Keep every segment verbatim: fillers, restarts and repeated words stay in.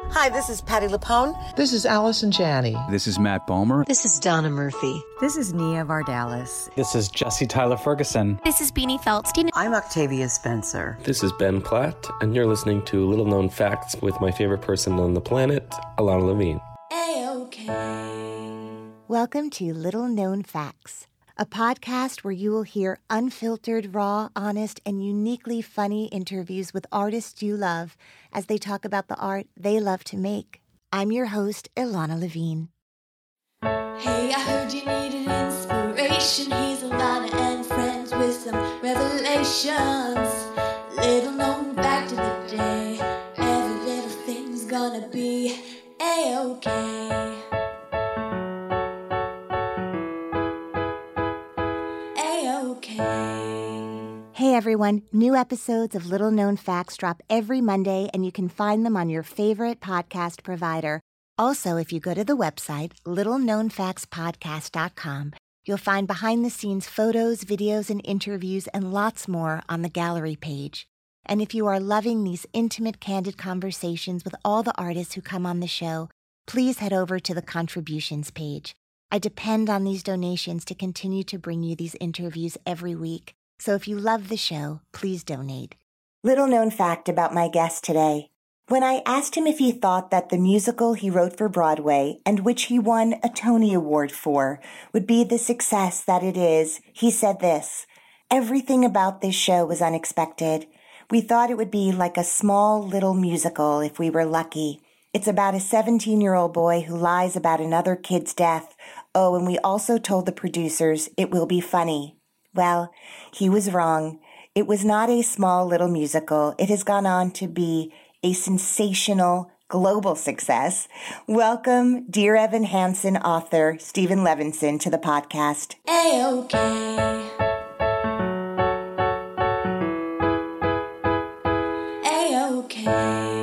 Hi, this is Patti LuPone. This is Allison Janney. This is Matt Bomer. This is Donna Murphy. This is Nia Vardalos. This is Jesse Tyler Ferguson. This is Beanie Feldstein. I'm Octavia Spencer. This is Ben Platt, and you're listening to Little Known Facts with my favorite person on the planet, Alana Levine. A-OK. Welcome to Little Known Facts, a podcast where you will hear unfiltered, raw, honest, and uniquely funny interviews with artists you love as they talk about the art they love to make. I'm your host, Ilana Levine. Hey, I heard you needed inspiration. Here's Ilana and friends with some revelations. Little known fact of the day. Every little thing's gonna be A-OK. Hey everyone, new episodes of Little Known Facts drop every Monday and you can find them on your favorite podcast provider. Also, if you go to the website, little known facts podcast dot com, you'll find behind-the-scenes photos, videos, and interviews and lots more on the gallery page. And if you are loving these intimate, candid conversations with all the artists who come on the show, please head over to the contributions page. I depend on these donations to continue to bring you these interviews every week. So if you love the show, please donate. Little known fact about my guest today. When I asked him if he thought that the musical he wrote for Broadway, and which he won a Tony Award for, would be the success that it is, he said this: "Everything about this show was unexpected. We thought it would be like a small little musical if we were lucky. It's about a seventeen-year-old boy who lies about another kid's death. Oh, and we also told the producers it will be funny." Well, he was wrong. It was not a small little musical. It has gone on to be a sensational global success. Welcome, Dear Evan Hansen author Stephen Levinson to the podcast. A-OK. A-OK.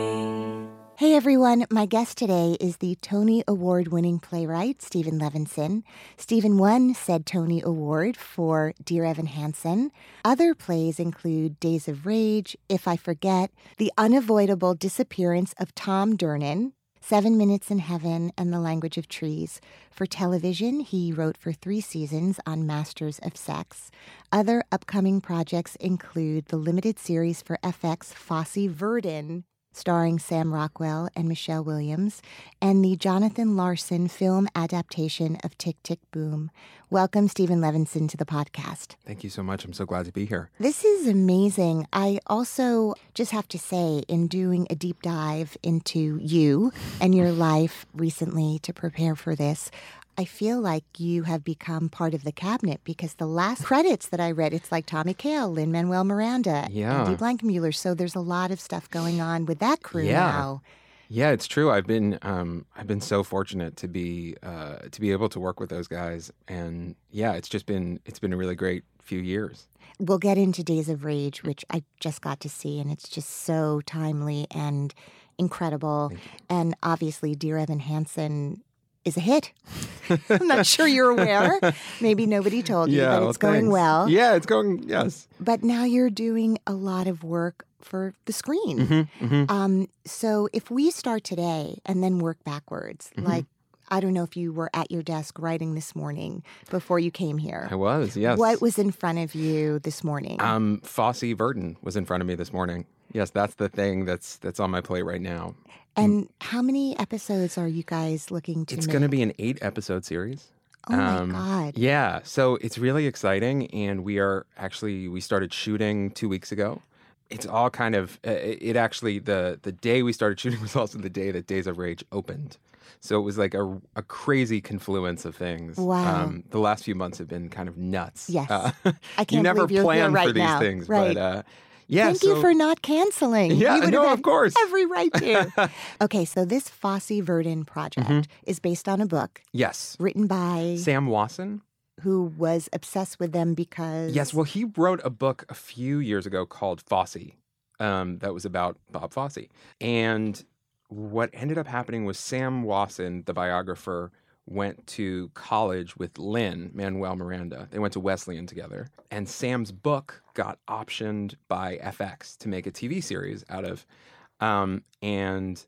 Hey everyone, my guest today is the Tony Award-winning playwright, Stephen Levinson. Stephen won said Tony Award for Dear Evan Hansen. Other plays include Days of Rage, If I Forget, The Unavoidable Disappearance of Tom Durnan, Seven Minutes in Heaven, and The Language of Trees. For television, he wrote for three seasons on Masters of Sex. Other upcoming projects include the limited series for F X Fosse Verdon, starring Sam Rockwell and Michelle Williams, and the Jonathan Larson film adaptation of Tick, Tick, Boom. Welcome, Stephen Levinson, to the podcast. Thank you so much. I'm so glad to be here. This is amazing. I also just have to say, in doing a deep dive into you and your life recently to prepare for this, I feel like you have become part of the cabinet because the last credits that I read, it's like Tommy Kail, Lin-Manuel Miranda, yeah. Andy Blankenmuller. So there's a lot of stuff going on with that crew yeah. now. Yeah, it's true. I've been um, I've been so fortunate to be uh, to be able to work with those guys, and yeah, it's just been it's been a really great few years. We'll get into Days of Rage, which I just got to see, and it's just so timely and incredible. And obviously, Dear Evan Hansen is a hit. I'm not sure you're aware. Maybe nobody told you, yeah, but well, it's going thanks. well. Yeah, it's going, yes. But now you're doing a lot of work for the screen. Mm-hmm, mm-hmm. Um, so if we start today and then work backwards, mm-hmm. like, I don't know if you were at your desk writing this morning before you came here. I was, yes. What was in front of you this morning? Um, Fosse Verdon was in front of me this morning. Yes, that's the thing that's that's on my plate right now. And how many episodes are you guys looking to It's make? going to be an eight-episode series. Oh, um, my God. Yeah, so it's really exciting, and we are actually, we started shooting two weeks ago. It's all kind of, uh, it actually, the the day we started shooting was also the day that Days of Rage opened. So it was like a, a crazy confluence of things. Wow. Um, the last few months have been kind of nuts. Yes. Uh, I can't you never believe you're plan here right for these now. things, Right. but uh, yeah. Thank so, you for not canceling. Yeah, you would no, have had of course. every right to. Okay, so this Fosse Verdon project Mm-hmm. is based on a book Yes. written by Sam Wasson. who was obsessed with them because... Yes, well, he wrote a book a few years ago called Fosse um, that was about Bob Fosse. And what ended up happening was Sam Wasson, the biographer, went to college with Lin-Manuel Miranda. They went to Wesleyan together. And Sam's book got optioned by F X to make a T V series out of. Um, and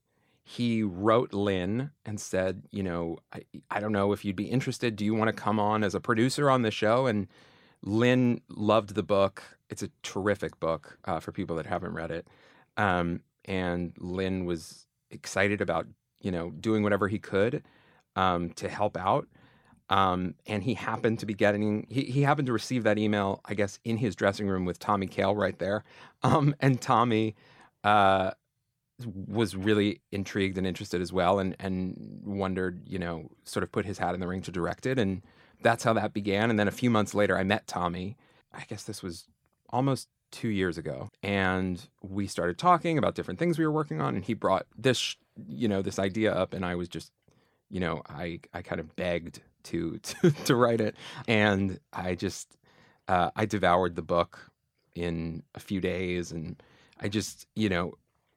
he wrote Lynn and said, you know, I, I don't know if you'd be interested. Do you want to come on as a producer on the show? And Lynn loved the book. It's a terrific book uh, for people that haven't read it. Um, and Lynn was excited about, you know, doing whatever he could um, to help out. Um, and he happened to be getting, he, he happened to receive that email, I guess, in his dressing room with Tommy Kail right there. Um, and Tommy uh, was really intrigued and interested as well, and, and wondered, you know, sort of put his hat in the ring to direct it. And that's how that began. And then a few months later, I met Tommy. I guess this was almost two years ago. And we started talking about different things we were working on. And he brought this, you know, this idea up. And I was just, you know, I, I kind of begged to, to, to write it. And I just, uh, I devoured the book in a few days. And I just, you know,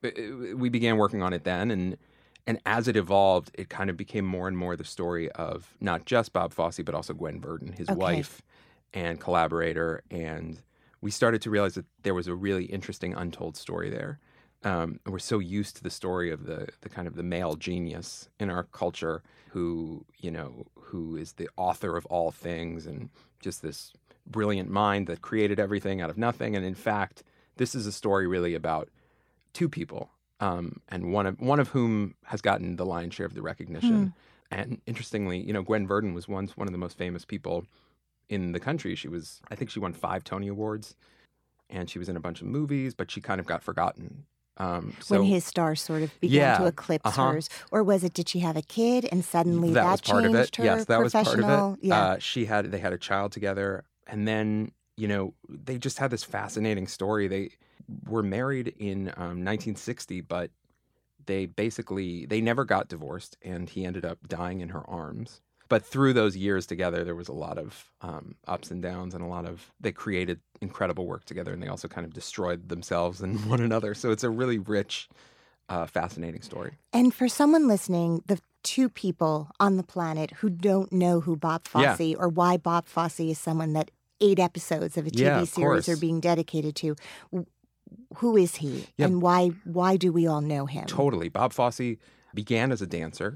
we began working on it then. And, and as it evolved, it kind of became more and more the story of not just Bob Fosse, but also Gwen Verdon, his Okay. wife and collaborator. And we started to realize that there was a really interesting untold story there. Um, and we're so used to the story of the the kind of the male genius in our culture who, you know, who is the author of all things and just this brilliant mind that created everything out of nothing. And in fact, this is a story really about two people, um, and one of one of whom has gotten the lion's share of the recognition. Hmm. And interestingly, you know, Gwen Verdon was once one of the most famous people in the country. She was, I think she won five Tony Awards, and she was in a bunch of movies, but she kind of got forgotten. Um, so, when his star sort of began yeah, to eclipse uh-huh. hers, or was it? Did she have a kid and suddenly that, that, was part of changed it? her Yes, that was part of professional? it. Yeah, Uh, she had they had a child together, and then you know they just had this fascinating story. They were married in um, nineteen sixty, but they basically they never got divorced, and he ended up dying in her arms. But through those years together, there was a lot of um, ups and downs, and a lot of they created incredible work together, and they also kind of destroyed themselves and one another. So it's a really rich, uh, fascinating story. And for someone listening, the two people on the planet who don't know who Bob Fosse Yeah. or why Bob Fosse is someone that eight episodes of a T V Yeah, of series course. are being dedicated to, w- who is he, Yeah. and why why do we all know him? Totally. Bob Fosse began as a dancer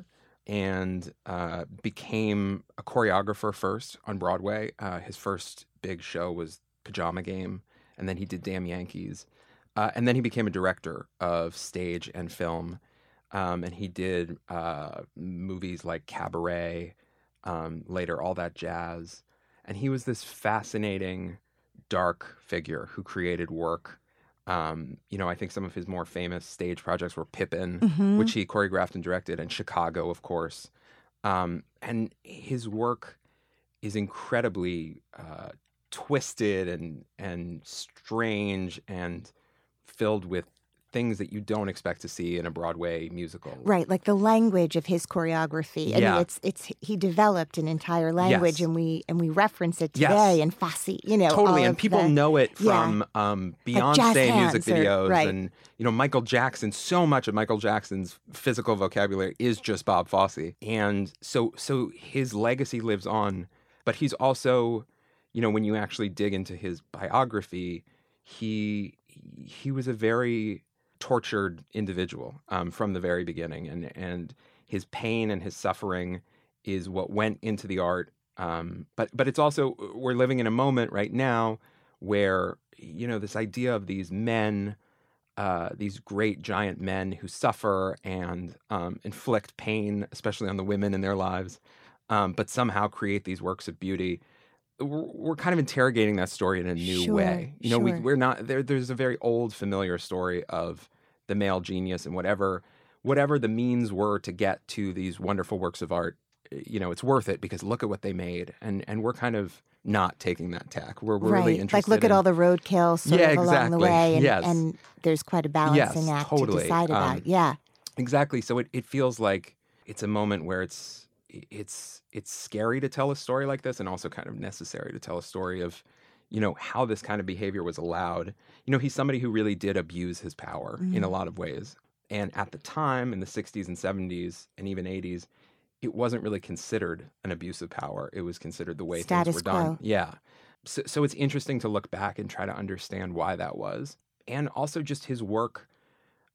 and uh, became a choreographer first on Broadway. Uh, his first big show was Pajama Game, and then he did Damn Yankees. Uh, and then he became a director of stage and film, um, and he did uh, movies like Cabaret, um, later All That Jazz. And he was this fascinating, dark figure who created work. Um, you know, I think some of his more famous stage projects were Pippin, Mhm. which he choreographed and directed, and Chicago, of course. Um, and his work is incredibly uh, twisted and and strange and filled with things that you don't expect to see in a Broadway musical. Right, like the language of his choreography. I Yeah. mean, it's it's he developed an entire language, Yes. and we and we reference it Yes. today. And Fosse, you know, Totally, all and of people the- know it yeah. from um, Like jazz Beyonce hands music or- videos, right. and you know Michael Jackson. So much of Michael Jackson's physical vocabulary is just Bob Fosse, and so so his legacy lives on. But he's also, you know, when you actually dig into his biography, he he was a very tortured individual um, from the very beginning, and and his pain and his suffering is what went into the art. Um, but but it's also, we're living in a moment right now where, you know, this idea of these men, uh, these great giant men who suffer and um, inflict pain, especially on the women in their lives, um, but somehow create these works of beauty. We're, we're kind of interrogating that story in a new Sure, way. You know, we, sure. we're not there. There's a very old, familiar story of the male genius and whatever, whatever the means were to get to these wonderful works of art. You know, it's worth it because look at what they made, and and we're kind of not taking that tack. We're, we're right. really interested. Like, look in, at all the roadkill sort Yeah, of along the exactly. way, and, Yes. and there's quite a balancing Yes, act to totally. decide about. Um, yeah, Exactly. So it, it feels like it's a moment where it's it's it's scary to tell a story like this, and also kind of necessary to tell a story of, you know, how this kind of behavior was allowed. You know, he's somebody who really did abuse his power in a lot of ways. And at the time, in the sixties and seventies and even eighties, it wasn't really considered an abuse of power. It was considered the way Status things were done. quo. Yeah. So, so it's interesting to look back and try to understand why that was. And also just his work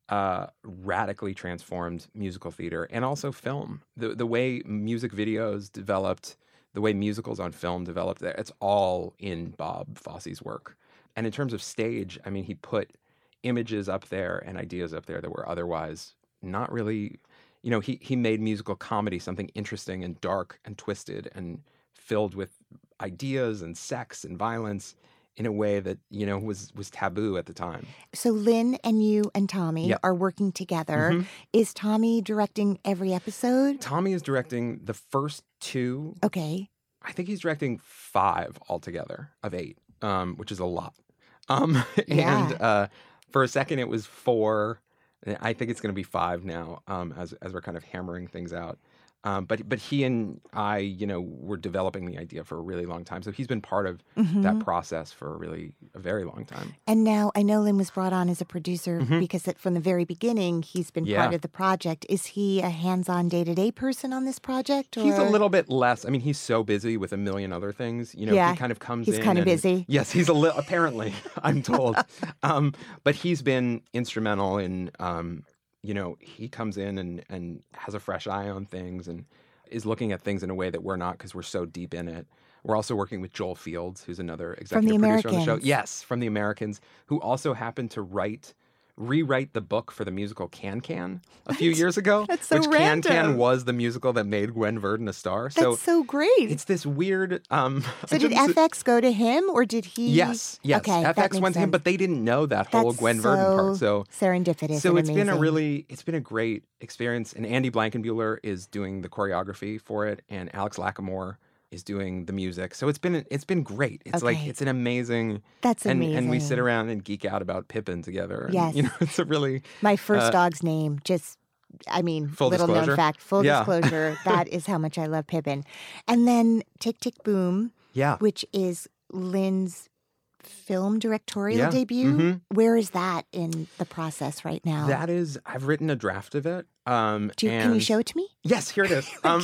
uh, radically transformed musical theater and also film. The the way music videos developed, the way musicals on film developed, it's all in Bob Fosse's work. And in terms of stage, I mean, he put images up there and ideas up there that were otherwise not really, you know, he, he made musical comedy something interesting and dark and twisted and filled with ideas and sex and violence in a way that, you know, was was taboo at the time. So Lynn and you and Tommy Yep. are working together. Mhm. Is Tommy directing every episode? Tommy is directing the first two. Okay. I think he's directing five altogether of eight, um, which is a lot. Um, Yeah. and uh, for a second, it was four. I think it's going to be five now, um, as as we're kind of hammering things out. Um, but but he and I, you know, were developing the idea for a really long time. So he's been part of Mhm. that process for a really a very long time. And now I know Lynn was brought on as a producer Mhm. because it, from the very beginning, he's been Yeah. part of the project. Is he a hands-on day-to-day person on this project? He's a or- little bit less. I mean, he's so busy with a million other things. You know, Yeah, he kind of comes he's in. kinda and- busy. Yes, he's a little, apparently, I'm told. um, but he's been instrumental in, um, you know, he comes in and, and has a fresh eye on things and is looking at things in a way that we're not because we're so deep in it. We're also working with Joel Fields, who's another executive producer on the show. Americans. Yes, from The Americans, who also happened to write, rewrite the book for the musical Can Can a few years ago. That's so which Can Can random. was the musical that made Gwen Verdon a star. That's so so, great. it's this weird. Um, So I did shouldn't F say- X go to him, or did he? Yes, yes. Okay, that F X makes went to him, sense. but they didn't know that whole That's Gwen Verdon part. So, serendipitous. so and it's been a amazing. really, it's been a great experience. And Andy Blankenbuehler is doing the choreography for it, and Alex Lackamore is doing the music. So it's been, it's been great. It's like Okay. it's an amazing. That's and, amazing. And we sit around and geek out about Pippin together. And, Yes. you know, it's a really My first uh, dog's name, just, I mean, Full little known disclosure? fact, full Yeah. disclosure, that is how much I love Pippin. And then Tick Tick Boom, yeah. which is Lynn's film directorial Yeah. debut. Mhm. Where is that in the process right now? That is, I've written a draft of it. Um, Do you, can you and- show it to me? Yes, here it is. Um,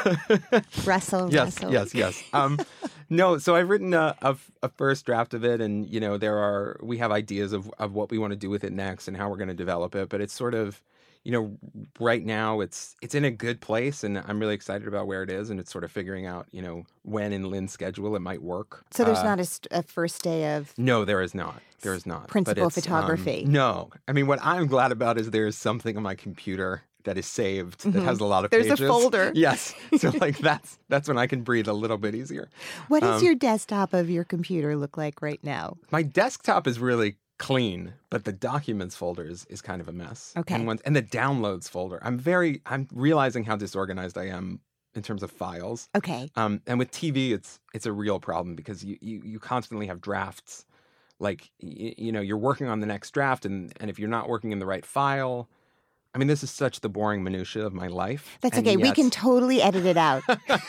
Russell, yes, Russell. yes, yes. Um, no, so I've written a, a, a first draft of it, and you know, there are we have ideas of of what we want to do with it next and how we're going to develop it. But it's sort of, you know, right now it's it's in a good place, and I'm really excited about where it is, and it's sort of figuring out, you know, when in Lynn's schedule it might work. So there's Uh, not a, st- a first day of No, there is not. There is not. But Principal it's, um, photography. no, I mean, what I'm glad about is there's something on my computer that is saved that has a lot of Mm-hmm. There's a pages. folder. Yes, so like that's that's when I can breathe a little bit easier. What does Um, your desktop of your computer look like right now? My desktop is really clean, but the documents folder is, is kind of a mess. Okay. And, once, and the downloads folder, I'm very, I'm realizing how disorganized I am in terms of files. Okay. Um, and with T V, it's it's a real problem because you you, you constantly have drafts. Like, y- you know, you're working on the next draft, and, and if you're not working in the right file, I mean, this is such the boring minutia of my life. That's and okay. We yet- can totally edit it out.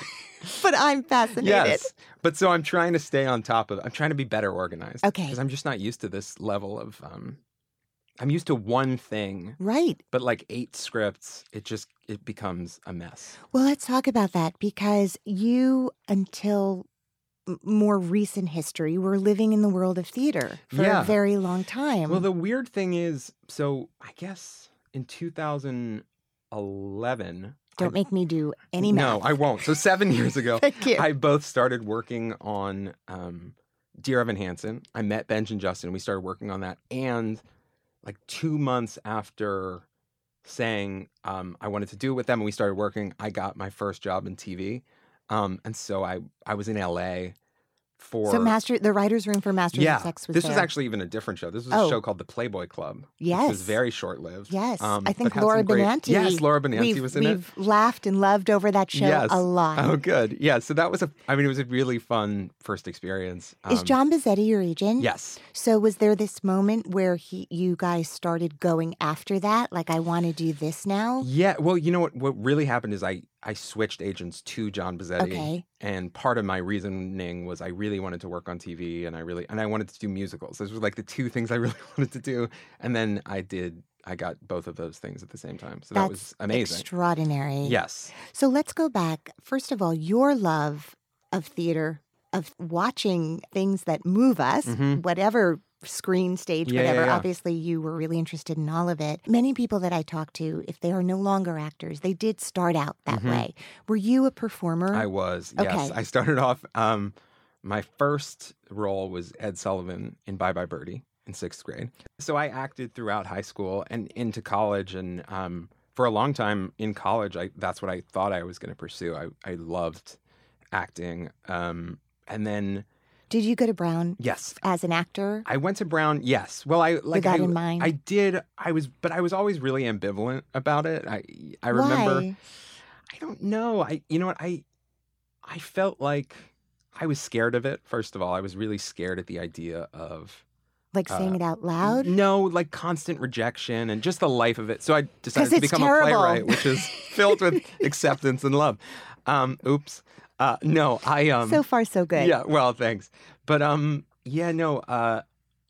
But I'm fascinated. Yes, but so I'm trying to stay on top of. I'm trying to be better organized. Okay. because I'm just not used to this level of. Um, I'm used to one thing, Right. but like eight scripts, it just it becomes a mess. Well, let's talk about that because you, until m- more recent history, were living in the world of theater for Yeah. a very long time. Well, the weird thing is, so I guess in two thousand eleven. Don't I, make me do any math. No, I won't. So seven years ago, Thank you. I both started working on um, Dear Evan Hansen. I met Benj and Justin. We started working on that, and like two months after saying um, I wanted to do it with them, and we started working, I got my first job in T V, um, and so I I was in L A for. So, Master, the writer's room for Masters yeah, of Sex was this there. was actually even a different show. This was Oh. a show called The Playboy Club. Which Yes. was very short lived. Yes, um, I think but had Laura some great- Benanti. Yes, Laura Benanti we've, was in we've it. laughed and loved over that show Yes. a lot. Oh, good. Yeah. So that was a. I mean, it was a really fun first experience. Is Um, John Bizzetti your agent? Yes. So was there this moment where he, you guys started going after that? Like, I want to do this now? Yeah. Well, you know what? What really happened is I I switched agents to John Bizzetti. Okay. And part of my reasoning was I really wanted to work on T V, and I really and I wanted to do musicals. Those were like the two things I really wanted to do. And then I did. I got both of those things at the same time. So that That's was amazing. extraordinary. Yes. So let's go back. First of all, your love of theater, of watching things that move us, Mhm. whatever screen, stage, Yeah, yeah, whatever. yeah. Obviously, you were really interested in all of it. Many people that I talk to, if they are no longer actors, they did start out that Mhm. way. Were you a performer? I was, yes. Okay. I started off, um, my first role was Ed Sullivan in Bye Bye Birdie in sixth grade. So I acted throughout high school and into college. And um, for a long time in college, I, that's what I thought I was going to pursue. I, I loved acting. Um, and then, Did you go to Brown yes, as an actor? I went to Brown. Yes. Well, I like With that I, in mind? I did. I was, but I was always really ambivalent about it. I I remember. Why? I don't know. I you know what I I felt like I was scared of it. First of all, I was really scared at the idea of Like saying uh, it out loud? no, like constant rejection and just the life of it. So I decided 'Cause to it's become terrible. a playwright, which is filled with acceptance and love. Um, oops. Uh, no, I um. So far, so good. Yeah, well, thanks. But um yeah, no, uh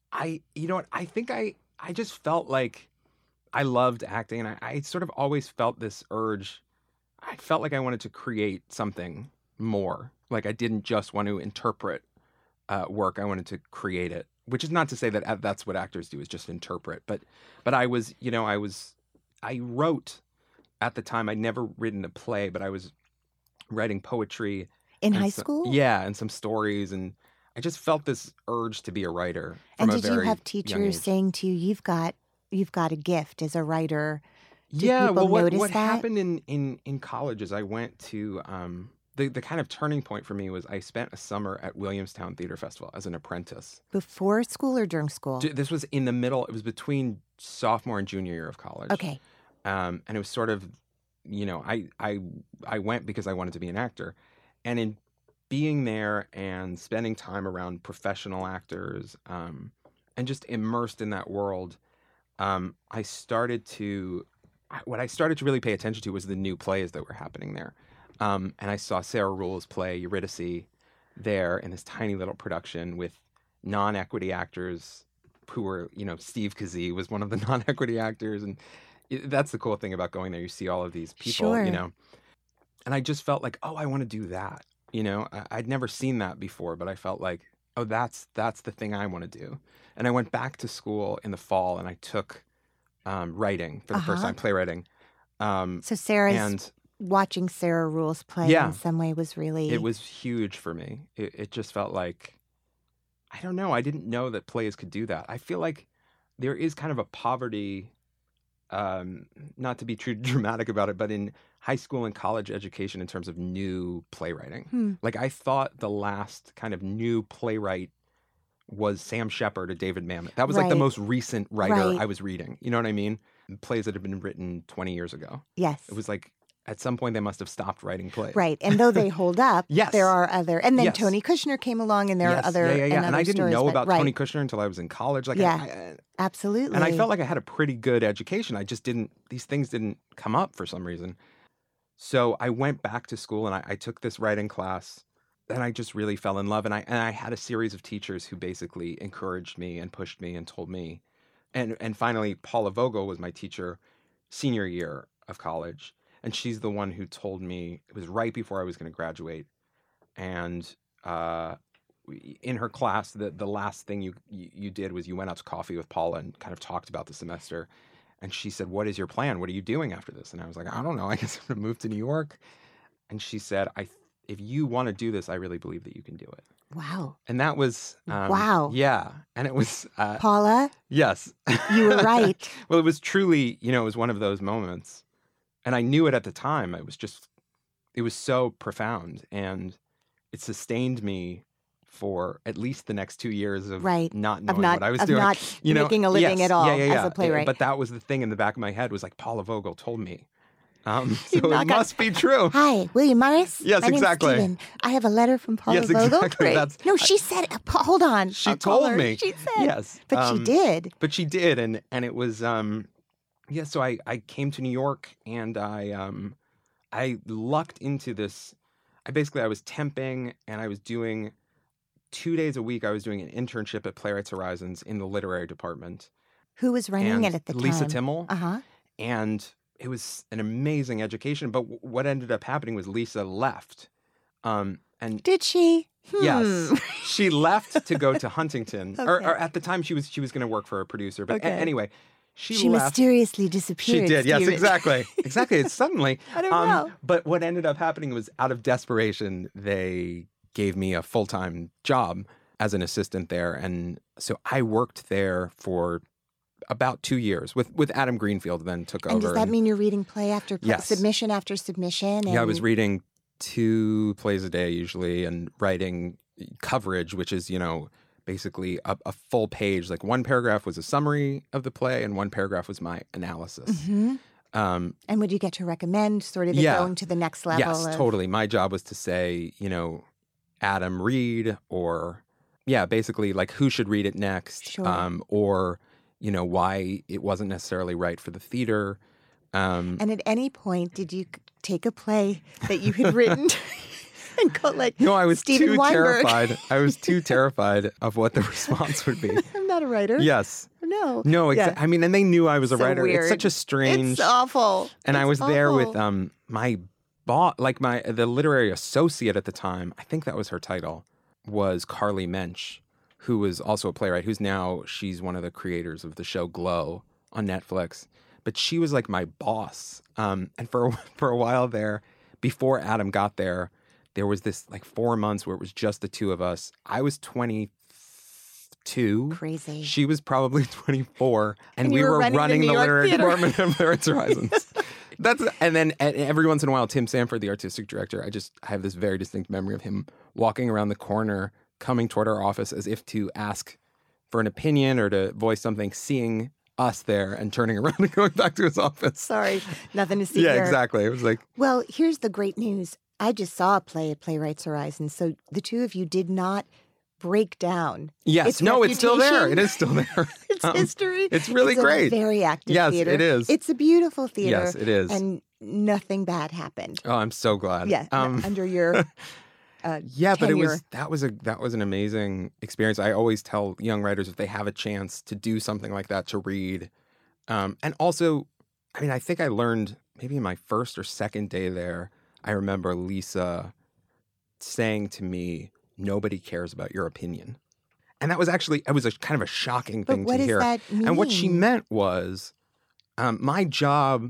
I you know what, I think I I just felt like I loved acting and I, I sort of always felt this urge. I felt like I wanted to create something more. Like I didn't just want to interpret uh work, I wanted to create it. Which is not to say that uh, that's what actors do, is just interpret. But but I was, you know, I was I wrote at the time. I'd never written a play, but I was writing poetry In and high so- school? yeah, and some stories, and I just felt this urge to be a writer. And From did a you very have young teachers age. saying to you, "You've got, you've got a gift as a writer"? Did yeah, people well, what, notice what that? happened in, in, in college is I went to um, the the kind of turning point for me was I spent a summer at Williamstown Theater Festival as an apprentice. Before school or during school? D- This was in the middle. It was between sophomore and junior year of college. Okay. Um, and it was sort of, you know, I I I went because I wanted to be an actor, and in being there and spending time around professional actors, um, and just immersed in that world, um, I started to, I- what I started to really pay attention to was the new plays that were happening there. Um, and I saw Sarah Ruhl's play Eurydice there in this tiny little production with non-equity actors who were, you know, Steve Kazee was one of the non-equity actors. And it, that's the cool thing about going there. You see all of these people, Sure. you know, and I just felt like, oh, I want to do that. You know, I, I'd never seen that before, but I felt like, oh, that's that's the thing I want to do. And I went back to school in the fall and I took um, writing for the first Uh-huh. time, playwriting. Um, So Sarah's and watching Sarah Ruhl's play Yeah. in some way was really it was huge for me. It, it just felt like, I don't know, I didn't know that plays could do that. I feel like there is kind of a poverty, um, not to be too dramatic about it, but in high school and college education in terms of new playwriting. Hmm. Like I thought the last kind of new playwright was Sam Shepard or David Mamet. That was like the Right. most recent writer Right. I was reading. You know what I mean? Plays that had been written twenty years ago. yes. It was like at some point they must have stopped writing plays. Right. And though they hold up, Yes. there are other and then Yes. Tony Kushner came along and there Yes, are other yeah, yeah, yeah. and, And, other I didn't stories, know but- about right. Tony Kushner until I was in college. Like, Yeah. I, I, Absolutely. and I felt like I had a pretty good education. I just didn't; these things didn't come up for some reason. So I went back to school and I, I took this writing class, and I just really fell in love. And I and I had a series of teachers who basically encouraged me and pushed me and told me, and and finally Paula Vogel was my teacher, senior year of college, and she's the one who told me it was right before I was going to graduate, and uh, we- in her class, the the last thing you, you you did was you went out to coffee with Paula and kind of talked about the semester. And she said, "What is your plan? What are you doing after this?" And I was like, "I don't know. I guess I'm gonna move to New York." And she said, "I, if you want to do this, I really believe that you can do it." Wow. And that was um, Wow. yeah. And it was uh, Paula, yes, you were right. Well, it was truly, you know, it was one of those moments, and I knew it at the time. It was just, it was so profound, and it sustained me for at least the next two years of Right. not Of knowing not what I was of doing. not you know, making a living yes, at all yeah, yeah, as yeah. a playwright. But that was the thing in the back of my head was like, Paula Vogel told me. Um, so knock on- it must be true. Hi, William Morris. Yes, My name's exactly. Steven. I have a letter from Paula Yes, Vogel. exactly. Great. That's- no, she said. uh, Pa- hold on. She I'll call told her. me. She said. Yes. But she um, did. But she did, and and it was um, yeah. So I I came to New York, and I um, I lucked into this. I basically I was temping, and I was doing two days a week. I was doing an internship at Playwrights Horizons in the literary department. Who was running and it at the time? Lisa Timmel, Uh huh. and it was an amazing education. But w- what ended up happening was Lisa left, um, and Did she? Hmm. Yes, she left to go to Huntington, or, Okay. or at the time she was she was going to work for a producer. But a- Okay. anyway, she, She left. mysteriously disappeared. She did, yes, Stephen. exactly, exactly. It's suddenly. I don't know. But what ended up happening was, out of desperation, they gave me a full time job as an assistant there, and so I worked there for about two years with with Adam Greenfield. Then took And over. does that mean you're reading play after play, Yes. submission after submission? And... Yeah, I was reading two plays a day usually, and writing coverage, which is, you know, basically a, a full page. Like one paragraph was a summary of the play, and one paragraph was my analysis. hmm Um, And would you get to recommend sort of it Yeah. going to the next level? yes, of... totally. My job was to say, you know, Adam read, or yeah, basically like who should read it next, Sure. um, or you know why it wasn't necessarily right for the theater. Um, And at any point, did you c- take a play that you had written and go like, no, I was Steven too Weinberg. terrified. I was too terrified of what the response would be. I'm not a writer. Yes. No. No, Yeah. exactly. I mean, and they knew I was a So writer. weird. It's such a strange. It's awful. and I It's was there with awful. um my boss, like my the literary associate at the time. I think that was her title. Was Carly Mensch, who was also a playwright. Who's now she's one of the creators of the show Glow on Netflix. But she was like my boss. Um, and for for a while there, before Adam got there, there was this like four months where it was just the two of us. I was twenty-two. Crazy. She was probably twenty-four, and, And we you were were running running, the the, New York literary Theater. department of Lawrence Horizons. That's and then and every once in a while, Tim Sanford, the artistic director, I just I have this very distinct memory of him walking around the corner, coming toward our office as if to ask for an opinion or to voice something, seeing us there and turning around and going back to his office. Sorry, nothing to see Yeah, here. exactly. It was like, Well, here's the great news. I just saw a play at Playwrights Horizon. So the two of you did not break down. yes, Its no, it's still there. reputation. It is still there. Its Um, history. it's really It's a great. very active Yes, theater. it is. It's a beautiful theater. Yes, it is. And nothing bad happened. Oh, I'm so glad. Yeah, Um, under your uh, Yeah, but it tenure. was that was a that was an amazing experience. I always tell young writers if they have a chance to do something like that to read, um, and also, I mean, I think I learned maybe in my first or second day there. I remember Lisa saying to me, "Nobody cares about your opinion," and that was actually it was a kind of a shocking But thing what to does hear. that mean? And what she meant was, um, my job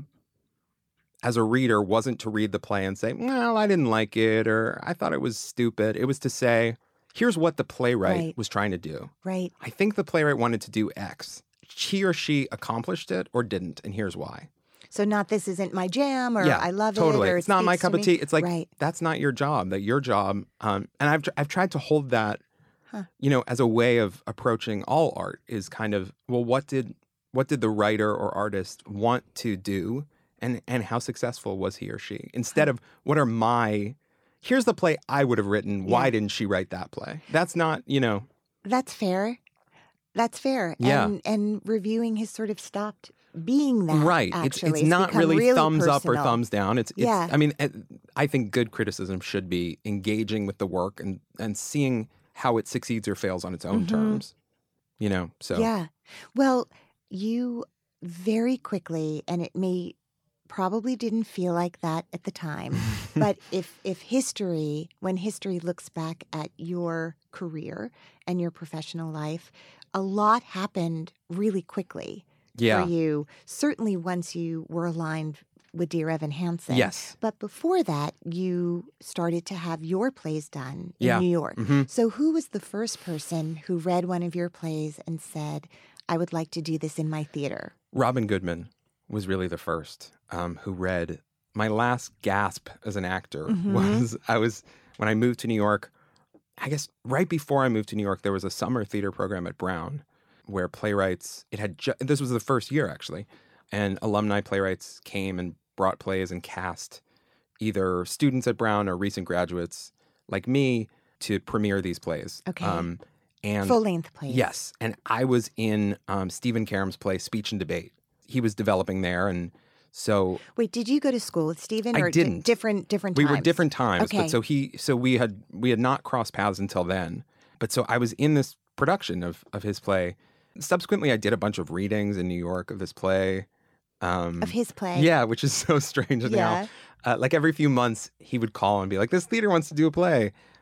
as a reader wasn't to read the play and say, well, I didn't like it, or I thought it was stupid. It was to say, here's what the playwright Right. was trying to do. Right. I think the playwright wanted to do X. He or she accomplished it or didn't, and here's why. So not this isn't my jam, or yeah, I love totally. it, or It's not my speaks to cup of me. tea. It's like, right. that's not your job. That your job, um, and I've, I've tried to hold that, Huh. you know, as a way of approaching all art is kind of, well, what did what did the writer or artist want to do, and and how successful was he or she? Instead of what are my, here's the play I would have written. Why Yeah. didn't she write that play? That's not, you know. That's fair. That's fair. Yeah. And and reviewing has sort of stopped being that. Right. It's Actually. it's not become really, really thumbs up or personal. thumbs down. It's, it's Yeah. I mean, it- I think good criticism should be engaging with the work and and seeing how it succeeds or fails on its own Mhm. terms. You know, so Yeah. Well, you very quickly, and it may probably didn't feel like that at the time, but if if history, when history looks back at your career and your professional life, a lot happened really quickly yeah. for you. Certainly once you were aligned with Dear Evan Hansen. Yes. But before that, you started to have your plays done in Yeah. New York. hmm So who was the first person who read one of your plays and said, I would like to do this in my theater? Robin Goodman was really the first um, who read. My last gasp as an actor Mhm. was I was when I moved to New York. I guess right before I moved to New York, there was a summer theater program at Brown where playwrights. It had ju- this was the first year actually, and alumni playwrights came and brought plays and cast either students at Brown or recent graduates like me to premiere these plays. Okay. Um, and Full length plays. Yes, and I was in um, Stephen Karam's play Speech and Debate. He was developing there, and so Wait, did you go to school with Stephen? I or di- didn't. different different we times? were different times. Okay. But so he, so we had we had not crossed paths until then. But so I was in this production of of his play. Subsequently, I did a bunch of readings in New York of this play. Um, Of his play. yeah, which is so strange Yeah. now. Uh, like every few months, he would call and be like, "This theater wants to do a play."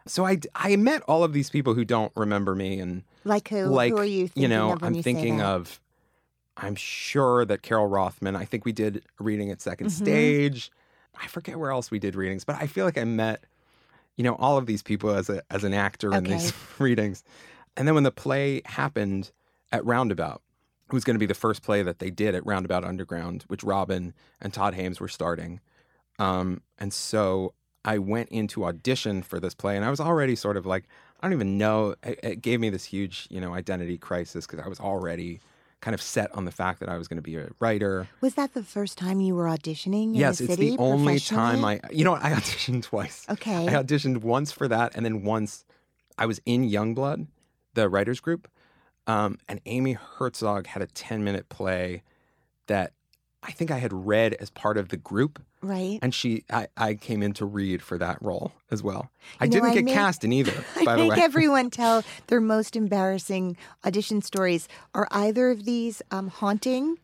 So I, I met all of these people who don't remember me. And Like who? like, who are you thinking you know, of when I'm you say thinking that? of, I'm sure that Carol Rothman, I think we did a reading at Second Mhm. Stage. I forget where else we did readings, but I feel like I met, you know, all of these people as a as an actor in these Okay. readings. And then when the play happened at Roundabout, it was going to be the first play that they did at Roundabout Underground, which Robin and Todd Hames were starting. Um, and so I went into audition for this play, and I was already sort of like, I don't even know. It, it gave me this huge, you know, identity crisis because I was already kind of set on the fact that I was going to be a writer. Was that the first time you were auditioning in Yes, the it's city the only time professionally? I, you know what, I auditioned twice. Okay. I auditioned once for that, and then once I was in Youngblood, the writers group, um, and Amy Herzog had a ten-minute play that I think I had read as part of the group, Right. and she, I, I came in to read for that role as well. I You know, didn't I get make- cast in either, by I the make way. everyone tell their most embarrassing audition stories. Are either of these um, haunting?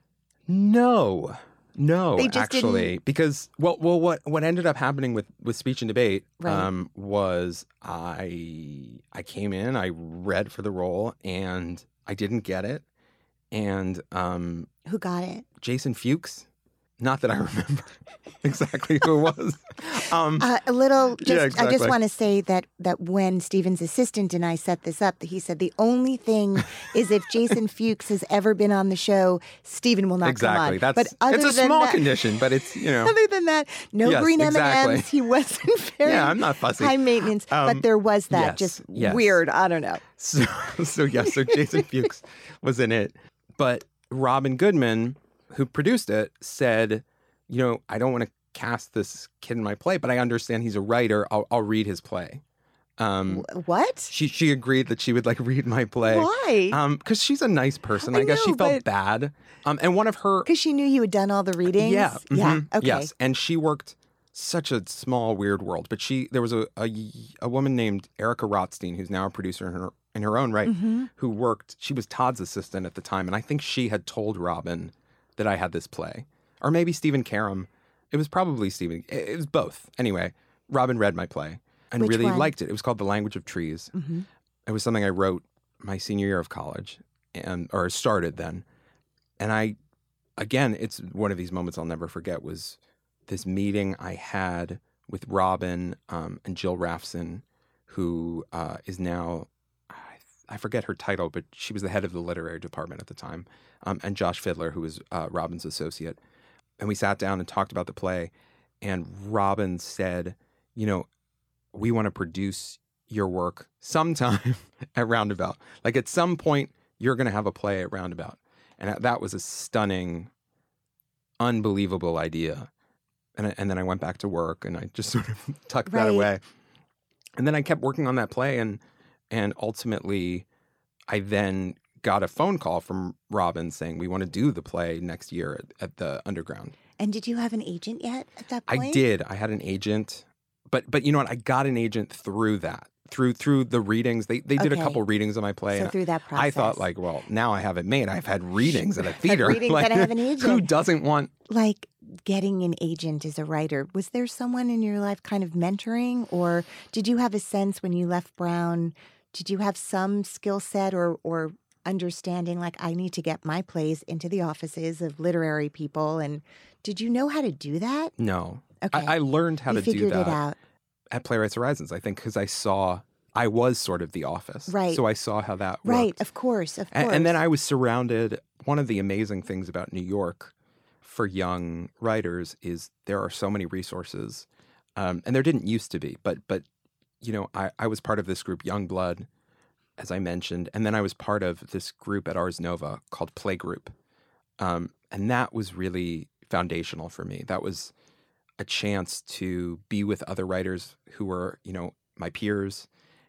No, no, They just actually, because well, well, what what ended up happening with, with speech and debate Right. um, was I I came in, I read for the role, and I didn't get it, and um, Who got it? Jason Fuchs, not that I remember exactly who it was. Um, Uh, a little. Just, Yeah, I exactly. just want to say that that when Stephen's assistant and I set this up, he said the only thing is if Jason Fuchs has ever been on the show, Stephen will not exactly, come on. that's but other it's a than small that, condition, but it's you know. Other than that, no Yes, green M and exactly. M's. He wasn't very Yeah, I'm not fussy. high maintenance, Um, but there was that yes, just yes. weird. I don't know. So, so yeah, so Jason Fuchs was in it. But Robin Goodman, who produced it, said, you know, I don't want to cast this kid in my play, but I understand he's a writer. I'll, I'll read his play. Um, Wh- What? she she agreed that she would like read my play. Why? Um, because she's a nice person. I I, guess she know, felt but- bad. Um, and one of her Because she knew you had done all the readings. yeah, Yeah. mhm, Okay. yes, and she worked such a small weird world. But she there was a a, a woman named Erica Rothstein who's now a producer in her in her own right, Mhm. who worked. She was Todd's assistant at the time, and I think she had told Robin that I had this play, or maybe Stephen Karam. It was probably Stephen. It it was both. Anyway, Robin read my play and Which really one? liked it. It was called The Language of Trees. Mhm. It was something I wrote my senior year of college, and or started then. And I, again, it's one of these moments I'll never forget. Was this meeting I had with Robin um, and Jill Rafson, who uh, is now, I, I forget her title, but she was the head of the literary department at the time, um, and Josh Fiddler, who was uh, Robin's associate. And we sat down and talked about the play, and Robin said, you know, we want to produce your work sometime at Roundabout. Like at some point, you're going to have a play at Roundabout. And that was a stunning, unbelievable idea. And, I, and then I went back to work and I just sort of tucked that Right. away. And then I kept working on that play. And, and ultimately, I then got a phone call from Robin saying, we want to do the play next year at, at the Underground. And did you have an agent yet at that point? I did. I had an agent. But but you know what? I got an agent through that. Through through the readings. They they did Okay. a couple readings of my play. So and through that process. I thought like, well, now I have it made. I've had readings at a Had theater. readings like, and I have an agent. Who doesn't want Like getting an agent as a writer, was there someone in your life kind of mentoring, or did you have a sense when you left Brown, did you have some skill set or or understanding like I need to get my plays into the offices of literary people, and did you know how to do that? No. Okay. I, I learned how you to do figured that it out. at Playwrights Horizons, I think, because I saw I was sort of the office. Right. So I saw how that Right, worked. of course, of And, course. and then I was surrounded. One of the amazing things about New York for young writers is there are so many resources, um, and there didn't used to be. But but you know, I, I was part of this group, Young Blood, as I mentioned, and then I was part of this group at Ars Nova called Playgroup, um, and that was really foundational for me. That was a chance to be with other writers who were, you know, my peers,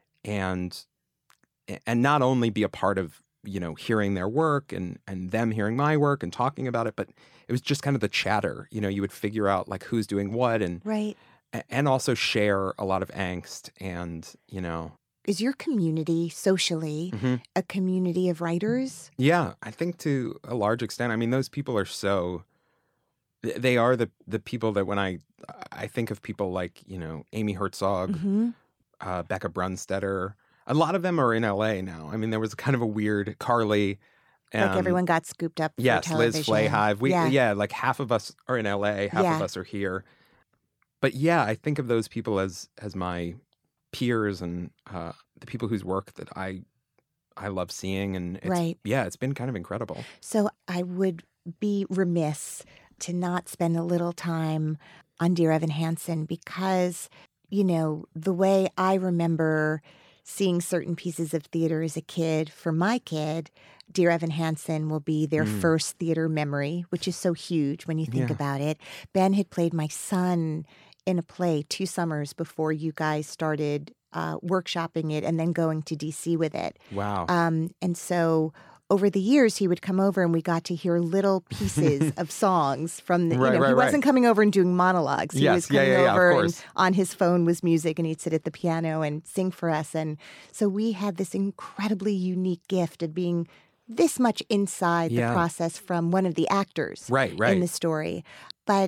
and and not only be a part of, you know, hearing their work and and them hearing my work and talking about it, but it was just kind of the chatter. You know, you would figure out like who's doing what, and Right. and also share a lot of angst, and you know, Is your community socially Mhm. a community of writers? yeah, I think to a large extent. I mean, those people are so. They are the the people that when I I think of people like, you know, Amy Herzog, Mm-hmm. uh, Becca Brunstetter. A lot of them are in L A now. I mean, there was kind of a weird Carly. Like um, everyone got scooped up for yes, television. Liz Flahive. We, yeah. yeah, like half of us are in L A, half Yeah. of us are here. But yeah, I think of those people as as my peers and uh, the people whose work that I I love seeing. And it's, Right. yeah, it's been kind of incredible. So I would be remiss to not spend a little time on Dear Evan Hansen because, you know, the way I remember seeing certain pieces of theater as a kid, for my kid, Dear Evan Hansen will be their Mm. first theater memory, which is so huge when you think Yeah. about it. Ben had played my son in a play two summers before you guys started uh, workshopping it and then going to D C with it. Wow. Um, and so over the years, he would come over and we got to hear little pieces of songs from the, you Right, know, right, he right. wasn't coming over and doing monologues. He Yes, was yeah, coming yeah, yeah, of over and course. on his phone was music and he'd sit at the piano and sing for us. And so we had this incredibly unique gift of being this much inside Yeah. the process from one of the actors right, right. in the story. But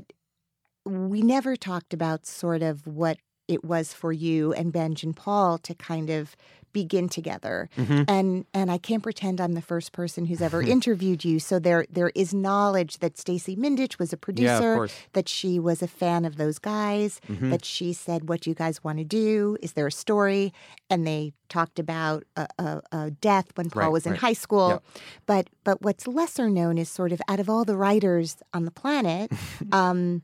we never talked about sort of what it was for you and Benj and Paul to kind of begin together. Mhm. And and I can't pretend I'm the first person who's ever interviewed you. So there there is knowledge that Stacey Mindich was a Yeah, of producer, course. that she was a fan of those guys, Mhm. that she said, what do you guys want to do? Is there a story? And they talked about a, a, a death when Paul Right, was in right. high school. Yep. But but what's lesser known is sort of out of all the writers on the planet, um,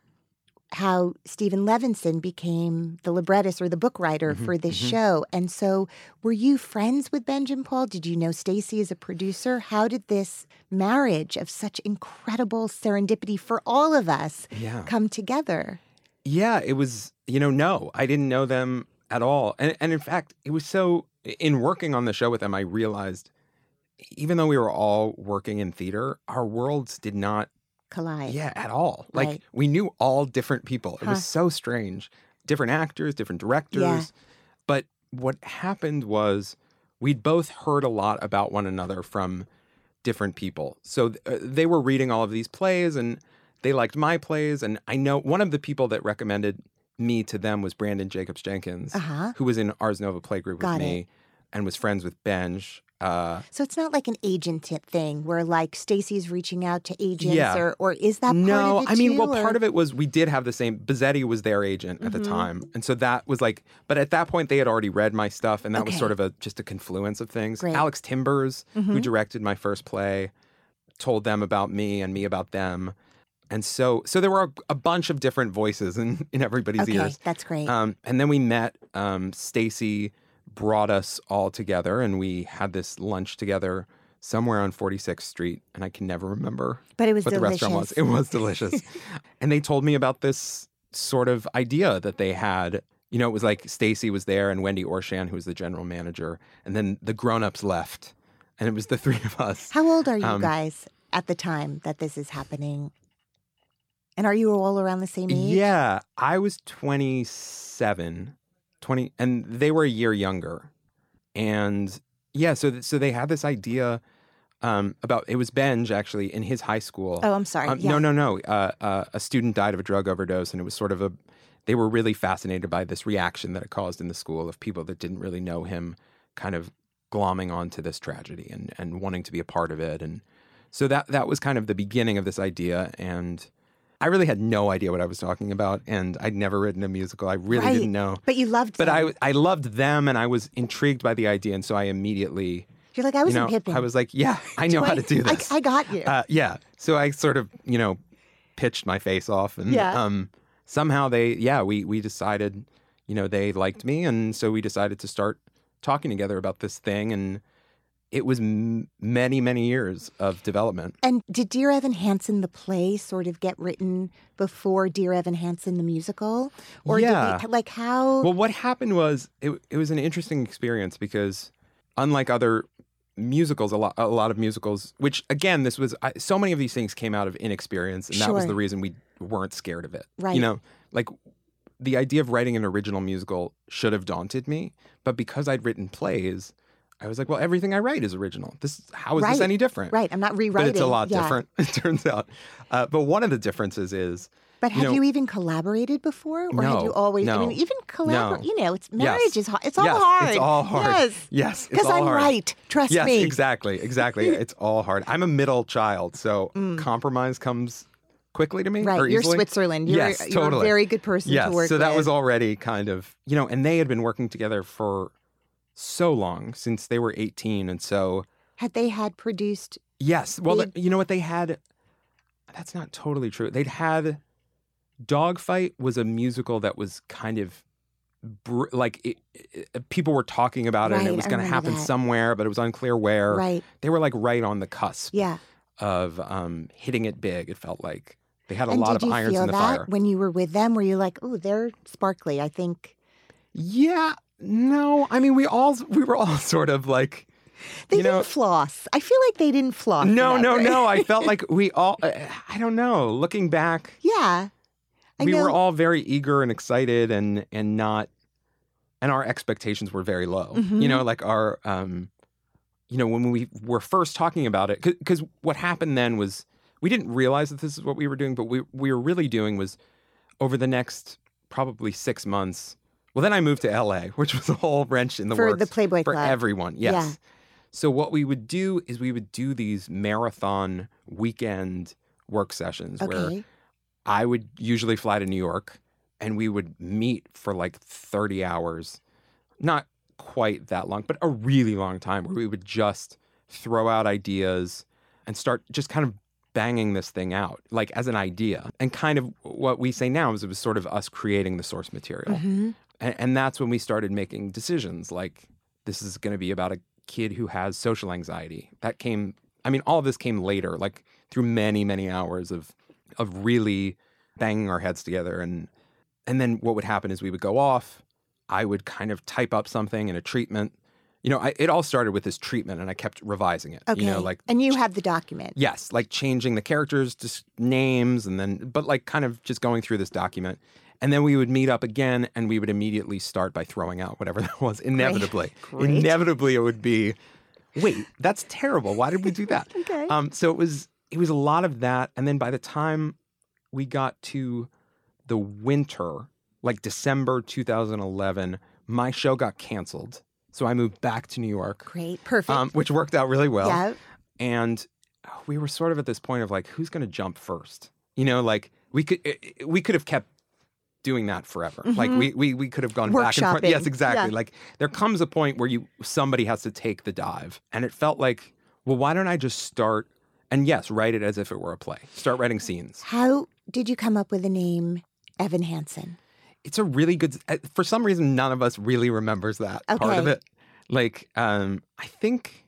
how Stephen Levinson became the librettist or the book writer Mhm, for this mhm. show. And so were you friends with Benj and Paul? Did you know Stacey as a producer? How did this marriage of such incredible serendipity for all of us Yeah. come together? Yeah, it was, you know, no, I didn't know them at all. And, and in fact, it was so, in working on the show with them, I realized even though we were all working in theater, our worlds did not, Collide. yeah, at all. Like Right. we knew all different people. It Huh. was so strange. Different actors, different directors. Yeah. But what happened was we'd both heard a lot about one another from different people. So uh, they were reading all of these plays and they liked my plays. And I know one of the people that recommended me to them was Brandon Jacobs Jenkins, Uh-huh. who was in Ars Nova Playgroup Got with it. me and was friends with Benj. Uh, So it's not like an agent t- thing where like Stacey's reaching out to agents Yeah. or or is that part no, of it I mean, too, well, or- part of it was we did have the same. Bazzetti was their agent at Mhm. the time, and so that was like. But at that point, they had already read my stuff, and that was Okay. sort of a just a confluence of things. Great. Alex Timbers, who Mhm. directed my first play, told them about me and me about them, and so so there were a, a bunch of different voices in in everybody's Okay, ears. that's great. Um, and then we met. Um, Stacey brought us all together, and we had this lunch together somewhere on forty-sixth Street, and I can never remember But it was what the delicious. restaurant was. It was delicious. And they told me about this sort of idea that they had. You know, it was like Stacey was there and Wendy Orshan, who was the general manager, and then the grown-ups left, and it was the three of us. How old are you Um, guys at the time that this is happening? And are you all around the same age? Yeah, I was twenty-seven, twenty, and they were a year younger. And yeah, so th- so they had this idea um, about, it was Benj actually in his high school. Oh, I'm sorry. Um, yeah. No, no, no. Uh, uh, a student died of a drug overdose, and it was sort of a. They were really fascinated by this reaction that it caused in the school of people that didn't really know him, kind of glomming onto this tragedy and and wanting to be a part of it, and so that that was kind of the beginning of this idea. And I really had no idea what I was talking about, and I'd never written a musical. I really Right. didn't know, But you loved but them. I I loved them, and I was intrigued by the idea, and so I immediately. You're like, I was you know, in Pippin. I was like, yeah, I know how to do I, this. I got you. Uh, yeah. So I sort of, you know, pitched my face off, and Yeah. um, somehow they, yeah, we we decided, you know, they liked me, and so we decided to start talking together about this thing, and it was m- many many years of development. And did Dear Evan Hansen the play sort of get written before Dear Evan Hansen the musical? Or Yeah. did we, like how Well, what happened was it it was an interesting experience because unlike other musicals, a lot a lot of musicals, which again, this was I, so many of these things came out of inexperience, and that was Sure. the reason we weren't scared of it. Right. You know, like the idea of writing an original musical should have daunted me, but because I'd written plays, I was like, well, everything I write is original. This how is Right. this any different? right, I'm not But rewriting. it's a lot Yeah. different, it turns out. Uh, but one of the differences is But have you, know, you even collaborated before? Or no, had you always, no, I mean, even collaborate, no. you know, it's marriage Yes. is hard. It's all yes, hard. It's all hard. Yes. Yes. Because I'm hard. right. Trust yes, me. Yes, exactly. Exactly. It's all hard. I'm a middle child, so Mm. compromise comes quickly to me. Right. Or You're easily. Switzerland. You're, yes, you're totally. a very good person yes, to work so with. that was already kind of, you know, and they had been working together for so long, since they were eighteen. And so. Had they had produced. Yes. Well, big... you know what? They had. That's not totally true. They'd had. Dogfight was a musical that was kind of. Br- like it, it, people were talking about it, right, and it was going to happen that. somewhere, but it was unclear where. Right. They were like right on the cusp. Yeah. Of um, hitting it big. It felt like they had a and lot did of you irons feel in the that fire. When you were with them, were you like, oh, they're sparkly? I think. Yeah. No. I mean, we all we were all sort of like. They you didn't know, floss. I feel like they didn't floss. No, no, way. no. I felt like we all. I don't know. Looking back. Yeah. I we know. were all very eager and excited, and and not. And our expectations were very low. Mm-hmm. You know, like our, um, you know, when we were first talking about it, because what happened then was we didn't realize that this is what we were doing, but we we were really doing was over the next probably six months. Well, then I moved to L A, which was a whole wrench in the for works the Playboy for Club. everyone. Yes. Yeah. So what we would do is we would do these marathon weekend work sessions Okay. where I would usually fly to New York. And we would meet for like thirty hours, not quite that long, but a really long time where we would just throw out ideas and start just kind of banging this thing out, like as an idea. And kind of what we say now is it was sort of us creating the source material. Mm-hmm. And, and that's when we started making decisions like this is going to be about a kid who has social anxiety. That came, I mean, all of this came later, like through many, many hours of of really banging our heads together. And And then what would happen is we would go off. I would kind of type up something in a treatment. You know, I, it all started with this treatment, and I kept revising it. Okay. You know, like and you have the document. yes, like changing the characters' just names, and then but like kind of just going through this document. And then we would meet up again, and we would immediately start by throwing out whatever that was. Inevitably, Great. inevitably, it would be. Wait, that's terrible. Why did we do that? Okay. Um. So it was. It was a lot of that, and then by the time we got to the winter, like December two thousand eleven, my show got canceled. So I moved back to New York. Great. Perfect. Um, which worked out really well. Yeah. And we were sort of at this point of like, who's going to jump first? You know, like we could we could have kept doing that forever. Mm-hmm. Like we, we we could have gone back and forth. Workshopping. Yes, exactly. Yeah. Like there comes a point where you somebody has to take the dive. And it felt like, well, why don't I just start and yes, write it as if it were a play. Start writing scenes. How did you come up with the name Evan Hansen? It's a really good, for some reason, none of us really remembers that part of Okay. it. Like, um, I think,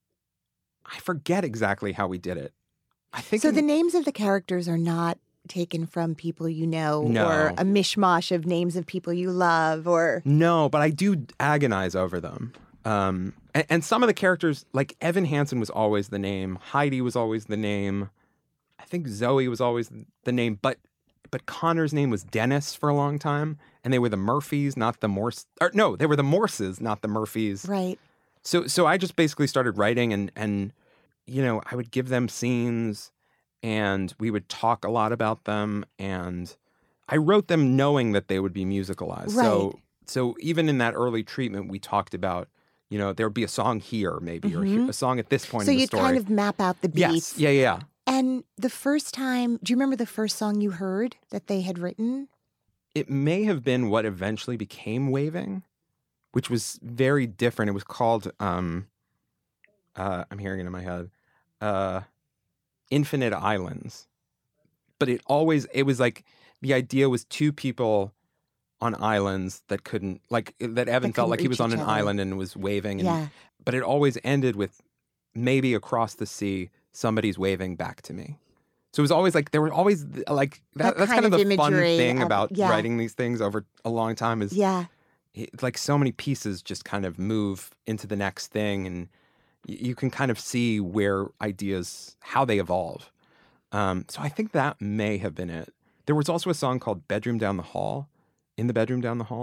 I forget exactly how we did it. I think. So in- the names of the characters are not taken from people you know No. or a mishmash of names of people you love or... No, but I do agonize over them. Um, and, and some of the characters, like Evan Hansen was always the name. Heidi was always the name. I think Zoe was always the name. But but Connor's name was Dennis for a long time. And they were the Murphys, not the Morse. Or no, they were the Morses, not the Murphys. Right. So so I just basically started writing and, and, you know, I would give them scenes and we would talk a lot about them. And I wrote them knowing that they would be musicalized. Right. So so even in that early treatment, we talked about, you know, there would be a song here maybe or Mhm. a song at this point So in the you'd story. kind of map out the beats. Yes. Yeah, yeah, yeah. And the first time, do you remember the first song you heard that they had written? It may have been what eventually became Waving, which was very different. It was called, um, uh, I'm hearing it in my head, uh, Infinite Islands. But it always, it was like, the idea was two people on islands that couldn't, like, that Evan That felt couldn't like he was reach on an each other. island and was waving. And, Yeah. But it always ended with maybe across the sea, somebody's waving back to me. So it was always like, there were always like, that, That that's kind kind of of the fun imagery thing of- about yeah. writing these things over a long time is Yeah. it, like so many pieces just kind of move into the next thing and y- you can kind of see where ideas, how they evolve. Um, so I think that may have been it. There was also a song called Bedroom Down the Hall, In the Bedroom Down the Hall,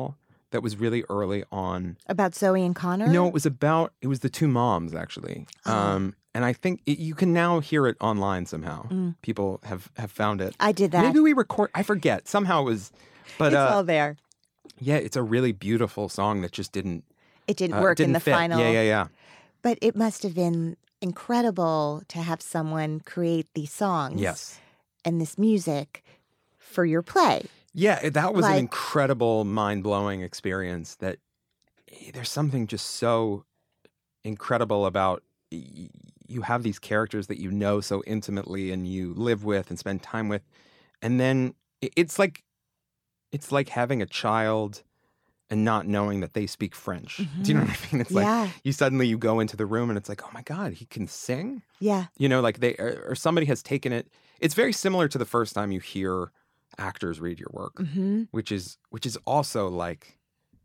that was really early on. About Zoe and Connor? No, it was about, it was the two moms, actually. Oh. Um, and I think it, you can now hear it online somehow. Mm. People have, have found it. I did that. Maybe we record, I forget. Somehow it was, but it's uh, all there. yeah, it's a really beautiful song that just didn't It didn't uh, work didn't in the fit. final. Yeah, yeah, yeah. But it must have been incredible to have someone create these songs Yes. and this music for your play. Yeah, that was Like- an incredible, mind-blowing experience that eh, there's something just so incredible about y- you have these characters that you know so intimately and you live with and spend time with. And then i- it's like it's like having a child and not knowing that they speak French. Do you know what I mean? It's like Yeah. you suddenly you go into the room and it's like, "Oh my God, he can sing?" Yeah. You know, like they or, or somebody has taken it. It's very similar to the first time you hear actors read your work, hmm which is which is also like,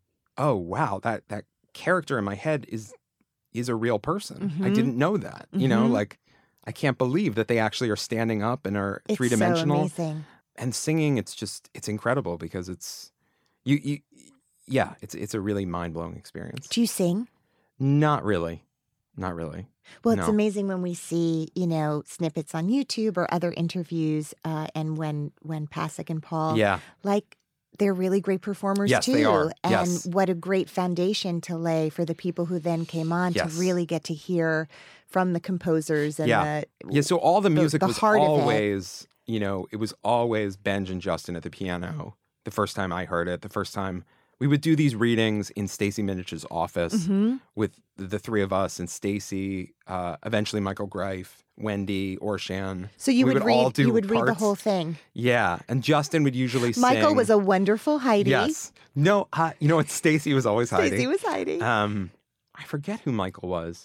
oh wow, that that character in my head is is a real person. I Mhm. didn't know that. You know, Mhm. like I can't believe that they actually are standing up and are It's three dimensional so amazing. and singing. It's just it's incredible because it's you you yeah, it's it's a really mind blowing experience. Do you sing? Not really, not really. Well, it's No. amazing when we see, you know, snippets on YouTube or other interviews, uh, and when when Pasek and Paul, Yeah, like, they're really great performers Yes, too. they are. And Yes. what a great foundation to lay for the people who then came on Yes. to really get to hear from the composers and Yeah. the yeah. So all the the- music the was heart of it. always, you know, it was always Benj and Justin at the piano. The first time I heard it, the first time we would do these readings in Stacey Minich's office Mhm. with the three of us and Stacey, uh, eventually Michael Greif, Wendy, Orshan. So you We would, would all read do you would read the parts. whole thing. Yeah, and Justin would usually Michael sing. was a wonderful Heidi. yes. No, uh, you know what? Stacey was always hiding. Stacey was Heidi. Um, I forget who Michael was.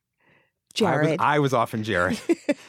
Jared. I was, I was often Jared.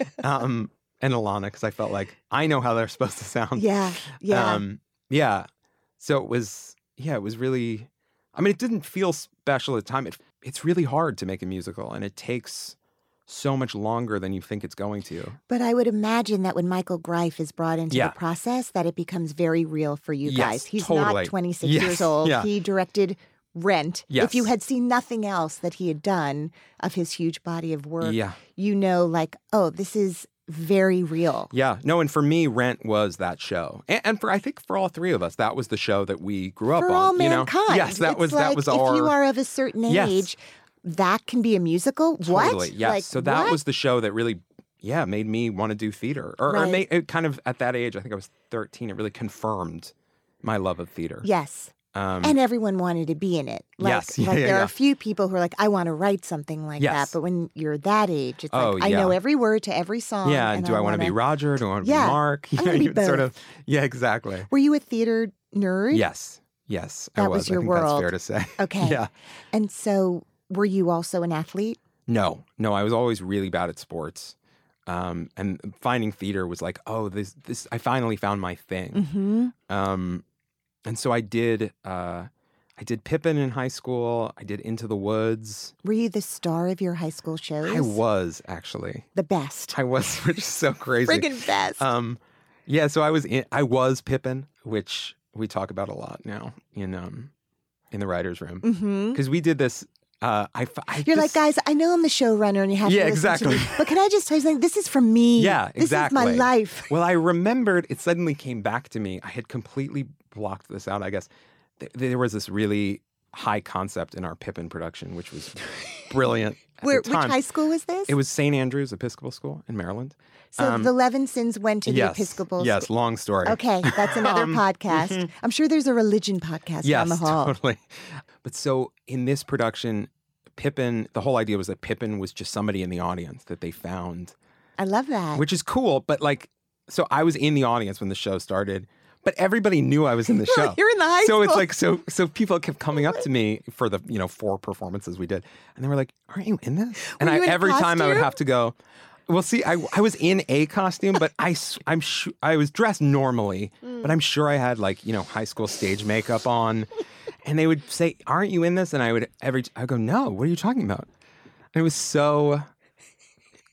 um, and Alana, because I felt like I know how they're supposed to sound. yeah. Yeah. Um, yeah. So it was, yeah, it was really, I mean, it didn't feel special at the time. It, it's really hard to make a musical, and it takes so much longer than you think it's going to. But I would imagine that when Michael Greif is brought into Yeah. the process, that it becomes very real for you Yes, guys. He's totally. not twenty-six Yes, years old. yeah. He directed Rent. If you Yes. had seen nothing else that he had done of his huge body of work, Yeah. you know, like, oh, this is very real. Yeah. No, and for me, Rent was that show. And, and for, I think for all three of us, that was the show that we grew up For on. all you know? mankind. Yes, that It's was, like that was if our. you are of a certain Yes. age, that can be a musical. Totally, What? yes. Like, so that what? was the show that really, yeah, made me want to do theater. Or, or Right. made, it kind of at that age, I think I was thirteen, it really confirmed my love of theater. Yes. Um, And everyone wanted to be in it. Like, Yes. Yeah, like yeah, there yeah. are a few people who are like, I want to write something like Yes. that. But when you're that age, it's Oh, like, I know yeah. every word to every song. yeah, and do I, want to wanna... be Roger? Do I want to Yeah, be Mark? I'm You gonna know, be you would sort both. of, yeah, exactly. Were you a theater nerd? Yes, yes, I That was. was your I think world. that's fair to say. Okay. Yeah. And so were you also an athlete? No, no, I was always really bad at sports. Um, and finding theater was like, oh, this, this, I finally found my thing. Mm-hmm. Um, and so I did, uh, I did Pippin in high school. I did Into the Woods. Were you the star of your high school shows? I was actually. The best. I was, which is so crazy. Friggin' best. Um, yeah, so I was in, I was Pippin, which we talk about a lot now in um in the writers' room mm-hmm. because we did this. Uh, I, I You're like, just- guys, I know I'm the showrunner and you have Yeah, to listen exactly. to me, but can I just tell you something? This is from me. Yeah, This is my exactly. life. Well, I remembered it suddenly came back to me. I had completely blocked this out, I guess. Th- There was this really high concept in our Pippin production, which was brilliant. At Where, the which time. high school was this? It was Saint Andrew's Episcopal School in Maryland. So um, the Levinsons went to the yes, Episcopal Yes, school. long story. Okay, that's another Um, podcast. I'm sure there's a religion podcast Yes, down the hall. totally. But so in this production, Pippin, the whole idea was that Pippin was just somebody in the audience that they found, I love that. which is cool. But like, so I was in the audience when the show started, but everybody knew I was in the show. You're in the high so school. it's like, so so people kept coming up to me for the, you know, four performances we did. And they were like, aren't you in this? And Were I, you in a every time I would costume? have to go, well, see, I, I was in a costume, but I, s- I'm su- I was dressed normally, Mm. but I'm sure I had like, you know, high school stage makeup on. And they would say, aren't you in this? And I would every, I go, no, what are you talking about? And it was so,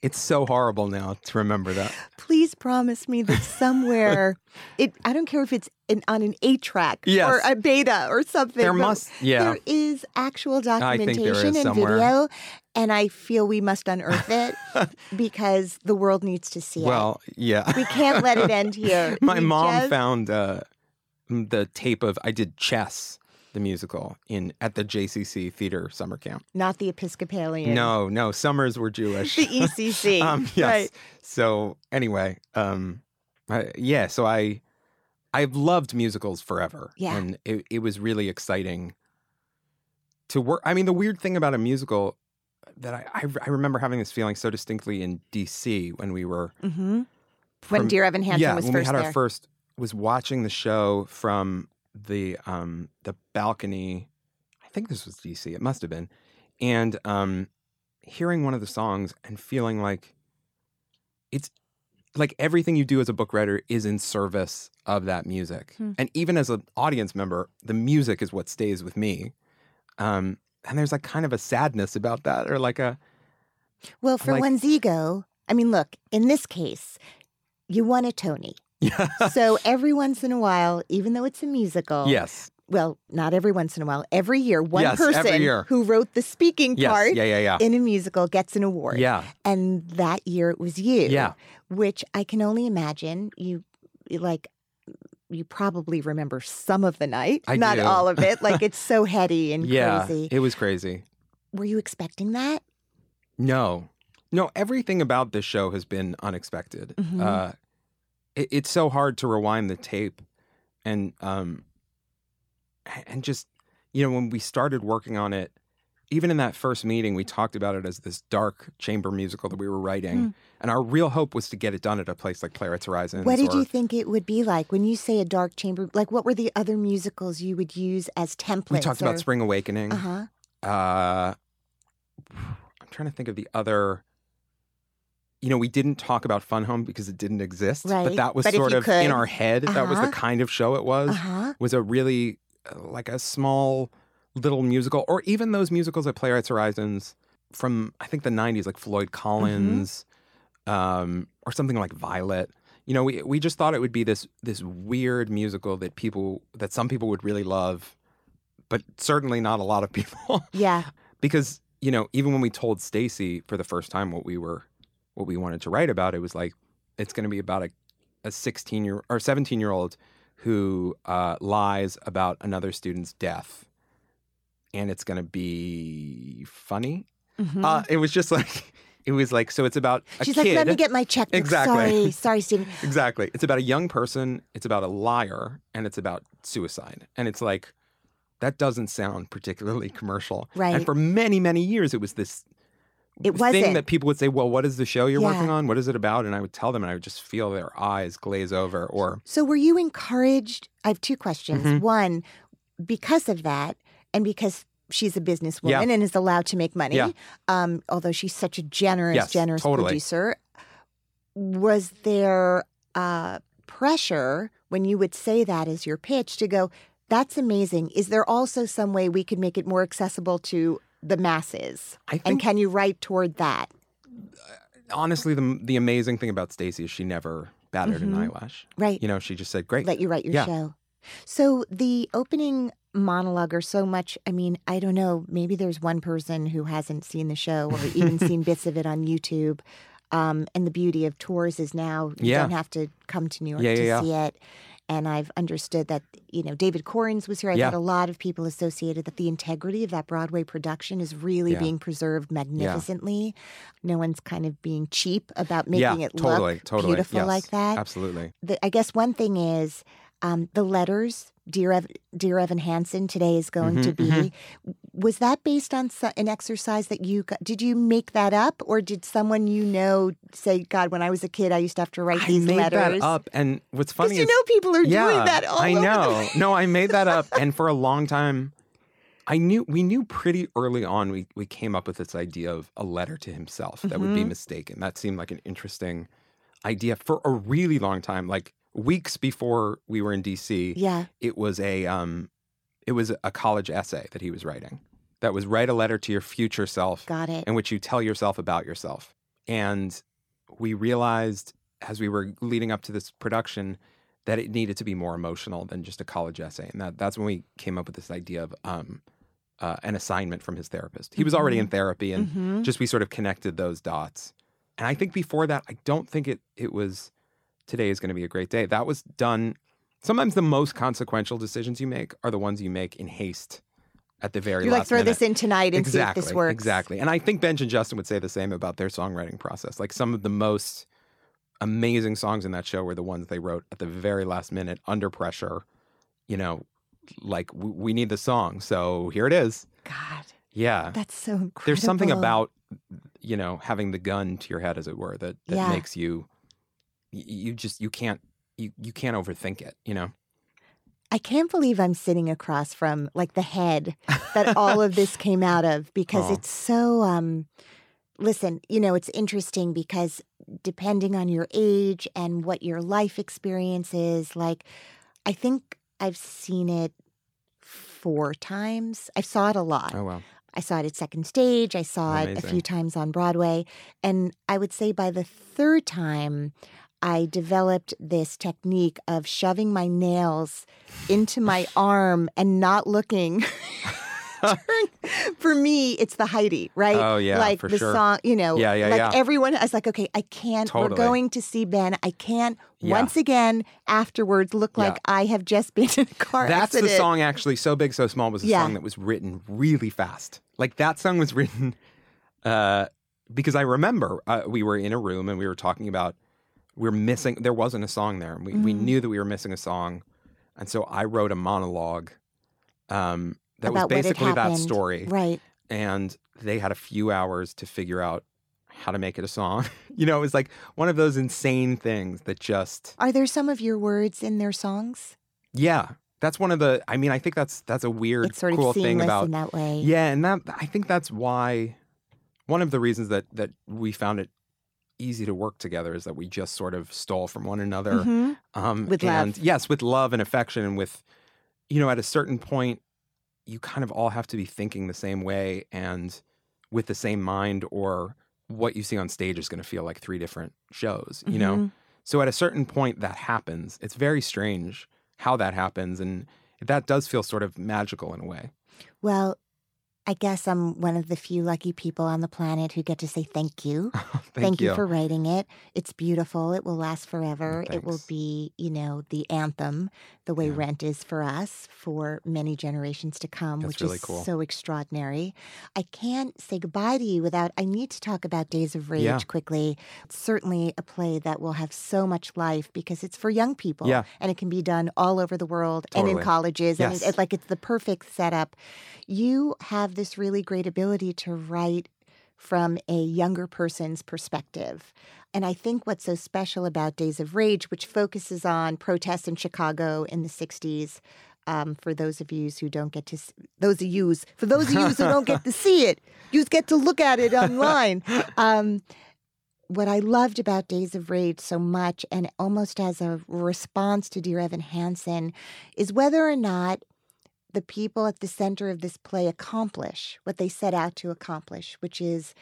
It's so horrible now to remember that. Please promise me that somewhere, it I don't care if it's in, on an eight track Yes. or a beta or something. There but must- yeah. There is actual I think there documentation is and somewhere. video, and I feel we must unearth it because the world needs to see Well, yeah. it. We can't let it end here. My We mom just- found uh, the tape of I did Chess, the musical, in at the J C C Theater summer camp. Not the Episcopalian. No, no, summers were Jewish. The E C C. um, yes. Right. So anyway, um, I, yeah. So I, I've loved musicals forever. Yeah. And it, it was really exciting to work. I mean, the weird thing about a musical that I, I, I remember having this feeling so distinctly in D C when we were Mm-hmm. When from- Dear Evan Hansen yeah, was when first we had there. our first was watching the show from the um the balcony. I think this was D C. It must have been, and um, hearing one of the songs and feeling like it's like everything you do as a book writer is in service of that music, Hmm. and even as an audience member, the music is what stays with me. Um, and there's like kind of a sadness about that, or like a Well, for like- one's ego, I mean, look, in this case, you won a Tony. yeah, So every once in a while, even though it's a musical, yes, well, not every once in a while, every year, one Yes, every person year. who wrote the speaking yes, part yeah, yeah, yeah, in a musical gets an award. yeah, And that year it was you. Yeah. Which I can only imagine you, like, you probably remember some of the night, I not do. all of it. Like, it's so heady and yeah. crazy. It was crazy. Were you expecting that? No, no. Everything about this show has been unexpected. Mhm. Uh, it, it's so hard to rewind the tape, and um, and just you know when we started working on it, even in that first meeting, we talked about it as this dark chamber musical that we were writing, Mm. and our real hope was to get it done at a place like Playwrights Horizons. What did or- you think it would be like when you say a dark chamber? Like, what were the other musicals you would use as templates? We talked or... about Spring Awakening. Uh-huh. Uh, I'm trying to think of the other. You know, we didn't talk about Fun Home because it didn't exist, Right. but that was But if sort you of could- in our head. That was Uh-huh. the kind of show it was. Uh-huh. Was a really uh, like a small little musical, or even those musicals at Playwrights Horizons from I think the nineties, like Floyd Collins, um, or something like Violet. You know, we we just thought it would be this this weird musical that people that some people would really love, but certainly not a lot of people. Yeah. Because you know, even when we told Stacy for the first time what we were, what we wanted to write about, it was like it's going to be about a a sixteen year or seventeen year old who uh, lies about another student's death, and it's going to be funny. Mhm. Uh, it was just like it was like so. It's about a She's kid. like, let me get my checkbook. Exactly. Sorry, sorry, Stephen. Exactly. It's about a young person, it's about a liar, and it's about suicide. And it's like, that doesn't sound particularly commercial. Right. And for many, many years, it was this It thing wasn't. that people would say, well, what is the show you're Yeah. working on? What is it about? And I would tell them, and I would just feel their eyes glaze over. Or, So were you encouraged? I have two questions. Mhm. One, because of that, and because she's a businesswoman Yeah. and is allowed to make money, Yeah. um, although she's such a generous, Yes, generous totally. producer, was there uh, pressure when you would say that as your pitch to go, that's amazing. Is there also some way we could make it more accessible to the masses? I think, And can you write toward that? honestly, the, the amazing thing about Stacey is she never batted Mhm. an eyelash. Right. You know, she just said, great. Let you write your Yeah. show. So the opening monologue or so much, I mean, I don't know, maybe there's one person who hasn't seen the show or even seen bits of it on YouTube. Um, and the beauty of tours is now you Yeah. don't have to come to New York Yeah, yeah, to yeah. see it. And I've understood that, you know, David Corins was here. I've Yeah. had a lot of people associated that the integrity of that Broadway production is really Yeah. being preserved magnificently. No one's kind of being cheap about making yeah, it totally, look totally. beautiful Yes, like that. Absolutely. The, I guess one thing is um, the letters, Dear, Ev- Dear Evan Hansen, today is going to Mhm, be. mhm. Was that based on so- an exercise that you got? Did you make that up, or did someone you know say, "God, when I was a kid, I used to have to write I these made letters"? that up. And what's funny Because you is know people are yeah, doing that all I over know. the No, I made that up, and for a long time, I knew we knew pretty early on. We we came up with this idea of a letter to himself that would be Mhm. mistaken. That seemed like an interesting idea for a really long time. Like weeks before we were in D C, Yeah. it was a um, it was a college essay that he was writing. That was write a letter to your future self, Got it. in which you tell yourself about yourself. And we realized as we were leading up to this production that it needed to be more emotional than just a college essay. And that, that's when we came up with this idea of um, uh, an assignment from his therapist. He was already in therapy, and Mm-hmm. just we sort of connected those dots. And I think before that, I don't think it it was today is going to be a great day. That was done. Sometimes the most consequential decisions you make are the ones you make in haste at the very You're last like, throw minute. this in tonight and exactly, see if this works. Exactly. And I think Benj and Justin would say the same about their songwriting process. Like some of the most amazing songs in that show were the ones they wrote at the very last minute under pressure. You know, like we, we need the song, so here it is. God, Yeah. that's so incredible. There's something about, you know, having the gun to your head, as it were, that, that Yeah. makes you, y- you just, you can't, you, you can't overthink it, you know? I can't believe I'm sitting across from like the head that all of this came out of, because Aw. it's so, um, listen, you know, it's interesting because depending on your age and what your life experience is, like, I think I've seen it four times. I saw it a lot. Oh, wow. I saw it at Second Stage. I saw it a Amazing. few times on Broadway. And I would say by the third time, I developed this technique of shoving my nails into my arm and not looking. For me, it's the Heidi, right? Oh, yeah, like for the sure. song, you know, Yeah, yeah, like yeah. everyone, I was like, okay, I can't, Totally. we're going to see Ben. I can't Yeah. once again afterwards look Yeah. like I have just been in a car That's accident. the song, actually. So Big, So Small was a Yeah. song that was written really fast. Like that song was written uh, because I remember uh, we were in a room and we were talking about, we were missing, there wasn't a song there. We, we Mm-hmm. knew that we were missing a song. And so I wrote a monologue um, that About was what had basically that happened. story. Right. And they had a few hours to figure out how to make it a song. You know, it was like one of those insane things that just, Are there some of your words in their songs? yeah. That's one of the, I mean, I think that's that's a weird, It's sort cool of seamless thing about in that way. Yeah, and that I think that's why one of the reasons that that we found it easy to work together is that we just sort of stole from one another. Mhm. Um, With and love. yes, with love and affection, and with, you know, at a certain point, you kind of all have to be thinking the same way and with the same mind, or what you see on stage is going to feel like three different shows. You know, Mhm. so at a certain point, that happens. It's very strange how that happens, and that does feel sort of magical in a way. Well, I guess I'm one of the few lucky people on the planet who get to say thank you. Thank, you. for writing it. It's beautiful. It will last forever. Oh, it will thanks. be, you know, the anthem, the way Yeah. Rent is for us for many generations to come, That's which really is cool. so extraordinary. I can't say goodbye to you without, I need to talk about Days of Rage Yeah. quickly. It's certainly a play that will have so much life because it's for young people. Yeah. And it can be done all over the world and in Totally. colleges. And Yes. it, like it's the perfect setup. You have this really great ability to write from a younger person's perspective. And I think what's so special about Days of Rage, which focuses on protests in Chicago in the sixties, um, for those of you who don't get to, s- those of you, for those of you who don't get to see it, you get to look at it online. Um, what I loved about Days of Rage so much, and almost as a response to Dear Evan Hansen, is whether or not the people at the center of this play accomplish what they set out to accomplish, which is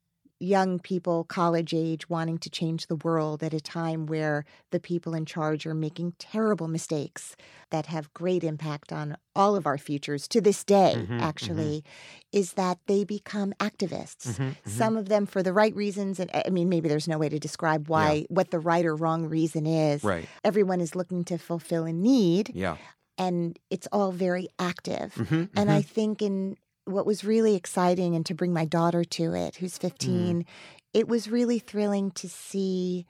young people, college age, wanting to change the world at a time where the people in charge are making terrible mistakes that have great impact on all of our futures to this day, Mhm, actually, is that they become activists. Mhm, mhm. Some of them for the right reasons. And I mean, maybe there's no way to describe why, what the right or wrong reason is. Right. Everyone is looking to fulfill a need, Yeah. and it's all very active. Mhm, And mhm. I think in what was really exciting, and to bring my daughter to it, who's fifteen, it was really thrilling to see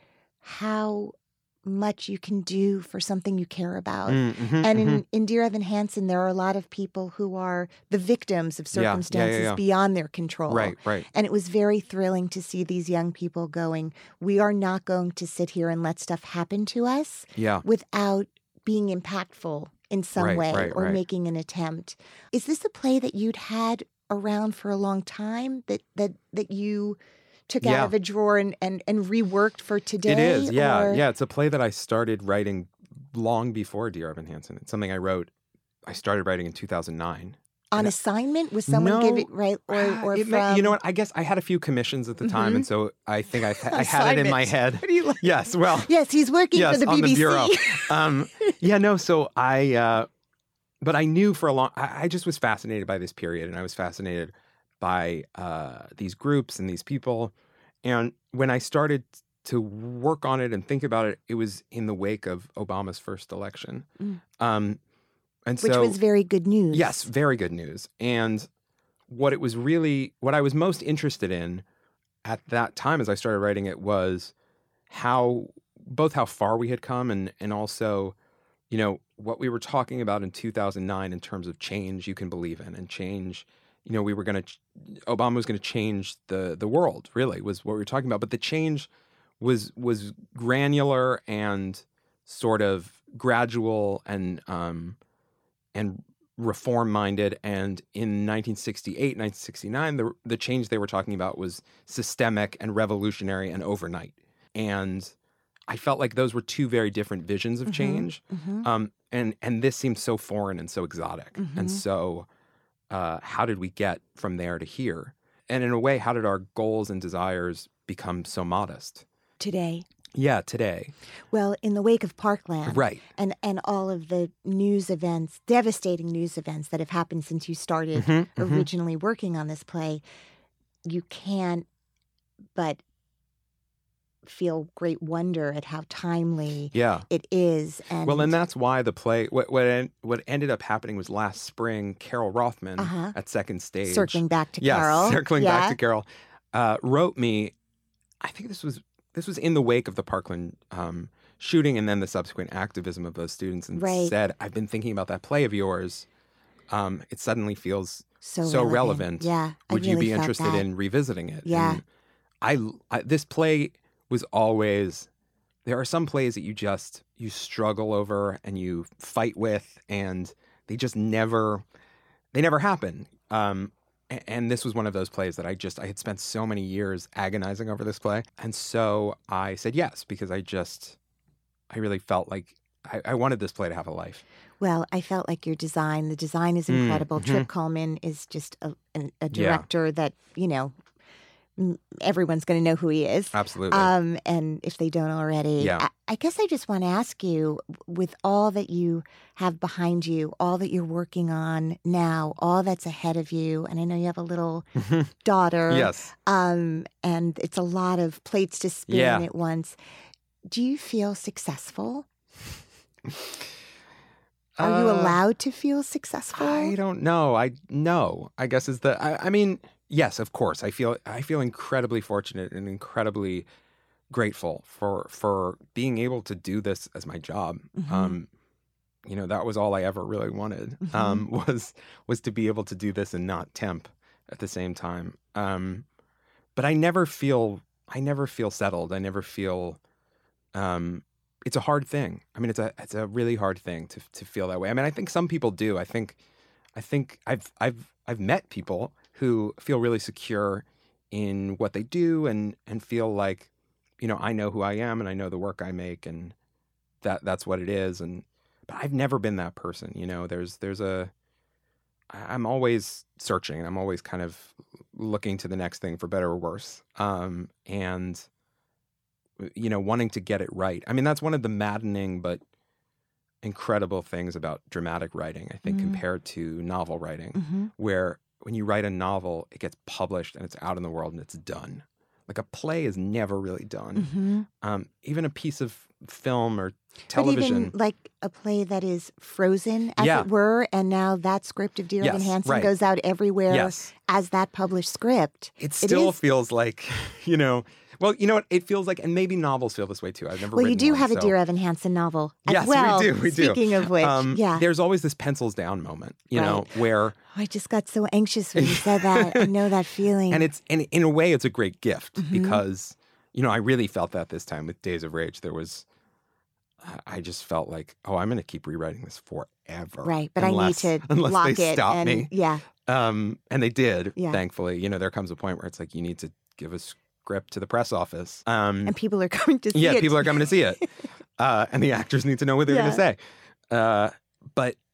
how much you can do for something you care about. Mm, mhm, And in, mhm. in Dear Evan Hansen, there are a lot of people who are the victims of Yeah, yeah, yeah, circumstances yeah. beyond their control. Right, right. And it was very thrilling to see these young people going, we are not going to sit here and let stuff happen to us Yeah. without being impactful in some Right, way right, or right. making an attempt. Is this a play that you'd had around for a long time that that that you took Yeah. out of a drawer and, and, and reworked for today? It is, yeah, or- yeah. It's a play that I started writing long before Dear Evan Hansen. It's something I wrote. I started writing in two thousand nine, On And I- assignment? Was someone No. giving, right? Or, Ah, or it from... may- you know what? I guess I had a few commissions at the time, and so I think I, I had it in my Assignments. head. What do you like? Yes, well, Yes, he's working yes, for the on B B C. the bureau. um, yeah, no. So I, uh, but I knew for a long. I, I just was fascinated by this period, and I was fascinated by uh, these groups and these people. And when I started to work on it and think about it, it was in the wake of Obama's first election, Mm. um, and Which so was very good news. yes, very good news. And what it was really, what I was most interested in at that time as I started writing it was how, both how far we had come and, and also, you know, what we were talking about in two thousand nine in terms of change you can believe in and change, you know, we were going to, Obama was going to change the, the world, really, was what we were talking about. But the change was, was granular and sort of gradual and, um, and reform-minded, and in nineteen sixty-eight, nineteen sixty-nine, the the change they were talking about was systemic and revolutionary and overnight. And I felt like those were two very different visions of Mhm, change. mhm. Um, and and this seemed so foreign and so exotic. Mhm. And so, uh, how did we get from there to here? And in a way, how did our goals and desires become so modest? Today. Yeah, today. Well, in the wake of Parkland. Right. And, and all of the news events, devastating news events that have happened since you started Mhm, mhm. originally working on this play, you can't but feel great wonder at how timely Yeah. it is. And Well, and that's why the play, what what, en- what ended up happening was last spring, Carol Rothman Uh-huh. at Second Stage. circling back to yes, Carol. circling yeah. back to Carol, uh, wrote me, I think this was this was in the wake of the Parkland um, shooting and then the subsequent activism of those students, and Right. said, I've been thinking about that play of yours. Um, it suddenly feels So, so relevant. Yeah. I Would you really be felt interested that. in revisiting it? Yeah. And I, I this play was always, there are some plays that you just you struggle over and you fight with, and they just never they never happen. Um, a- and this was one of those plays that I just I had spent so many years agonizing over this play, and so I said yes because I just I really felt like I, I wanted this play to have a life. Well, I felt like your design, the design is Mm, incredible. mhm. Trip Coleman is just a, an, a Yeah. director that, you know, m- everyone's going to know who he is. Absolutely. Um, and if they don't already, Yeah. I, I guess I just want to ask you, with all that you have behind you, all that you're working on now, all that's ahead of you, and I know you have a little daughter. Yes. Um, and it's a lot of plates to spin Yeah. at once. Do you feel successful? Are you Uh, allowed to feel successful? I don't know. I no. I guess is the. I, I mean, yes, of course. I feel. I feel incredibly fortunate and incredibly grateful for for being able to do this as my job. Mhm. Um, you know, that was all I ever really wanted. Mhm. Um, was was to be able to do this and not temp at the same time. Um, but I never feel. I never feel settled. I never feel. Um, it's a hard thing. I mean, it's a it's a really hard thing to to feel that way. I mean, I think some people do. I think, I think I've I've I've met people who feel really secure in what they do and and feel like, you know, I know who I am and I know the work I make and that that's what it is. And but I've never been that person. You know, there's there's a I- I'm always searching. I'm always kind of looking to the next thing for better or worse. Um, and you know, wanting to get it right. I mean, that's one of the maddening but incredible things about dramatic writing, I think, Mhm. compared to novel writing, hmm where when you write a novel, it gets published and it's out in the world and it's done. Like a play is never really done. hmm Um, even a piece of film or But television. even like a play that is frozen, as Yeah. it were, and now that script of Dear Evan Yes, Hansen right. goes out everywhere yes. as that published script. It still is- feels like, you know, well, you know what? It feels like, and maybe novels feel this way too. I've never Well, you written do one, have a so- Dear Evan Hansen novel as Yes, we well. do, we do. Speaking of which, Um, yeah. There's always this pencils down moment, you know, where, Oh, I just got so anxious when you said that. I know that feeling. and it's, and in a way, it's a great gift Mhm. because, you know, I really felt that this time with Days of Rage. There was, I- I just felt like, oh, I'm going to keep rewriting this forever. right, but unless, I need to unless lock they it. stop and me. yeah, Um, and they did, Yeah. thankfully. You know, there comes a point where it's like, you need to give a script to the press office. Um, and people are coming to see yeah, it. people are coming to see it. Uh, and the actors need to know what they're Yeah. going to say. Uh, but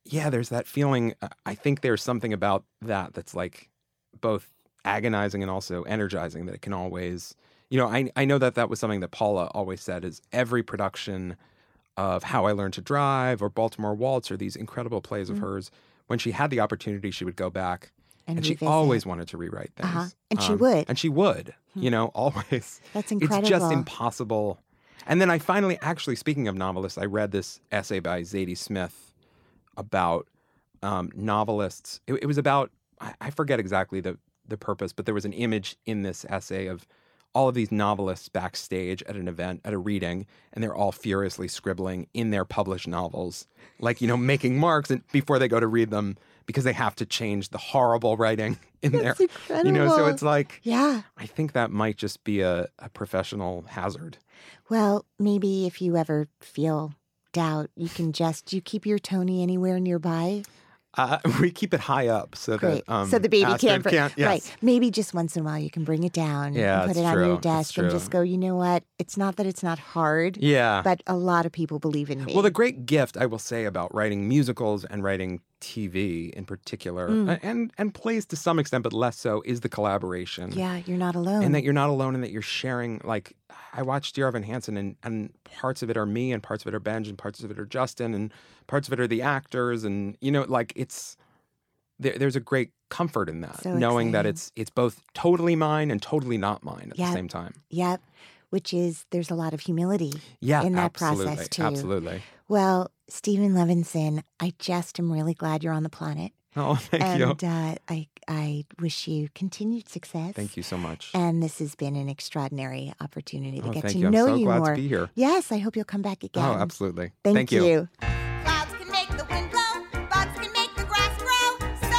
yeah, there's that feeling. uh, I think there's something about that that's like both agonizing and also energizing, that it can always, you know, I, I know that that was something that Paula always said, is every production of How I Learned to Drive or Baltimore Waltz or these incredible plays of hers, when she had the opportunity, she would go back And and, she revisit. always wanted to rewrite things. Uh-huh. And she Um, would. And she would, you know, always. That's It's just incredible. impossible. And then I finally, actually, speaking of novelists, I read this essay by Zadie Smith about um, novelists. It, it was about, I, I forget exactly the, the purpose, but there was an image in this essay of all of these novelists backstage at an event, at a reading, and they're all furiously scribbling in their published novels, like, you know, making marks and before they go to read them, because they have to change the horrible writing in That's there. You know, so incredible. it's like, Yeah. I think that might just be a, a professional hazard. Well, maybe if you ever feel doubt, you can just, you keep your Tony anywhere nearby. Uh, we keep it high up so Great. that um, so the baby Astrid can't, br- can't. Yes. Right. Maybe just once in a while you can bring it down Yeah, and put it's it on true. your It's desk and true. just go, you know what? It's not that it's not hard, Yeah. but a lot of people believe in me. Well, the great gift, I will say, about writing musicals and writing T V in particular, Mm. a- and and plays to some extent, but less so, is the collaboration. yeah, you're not alone. And that you're not alone, and that you're sharing. Like, I watched Dear Evan Hansen, and, and parts of it are me, and parts of it are Benj, and parts of it are Justin, and parts of it are the actors, and you know, like it's there, there's a great comfort in that, So knowing that exciting. it's it's both totally mine and totally not mine at Yeah. the same time. Yep. Which is, there's a lot of humility Yeah, in that absolutely, process, too. absolutely. Well, Stephen Levinson, I just am really glad you're on the planet. Oh, thank and you, uh, I, I wish you continued success. thank you so much. And this has been an extraordinary opportunity to Oh, get thank to you. I'm know so you glad more. to be here. Yes, I hope you'll come back again. Oh, absolutely. Thank, Thank you. Clouds can make the wind blow, bugs can make the grass grow. So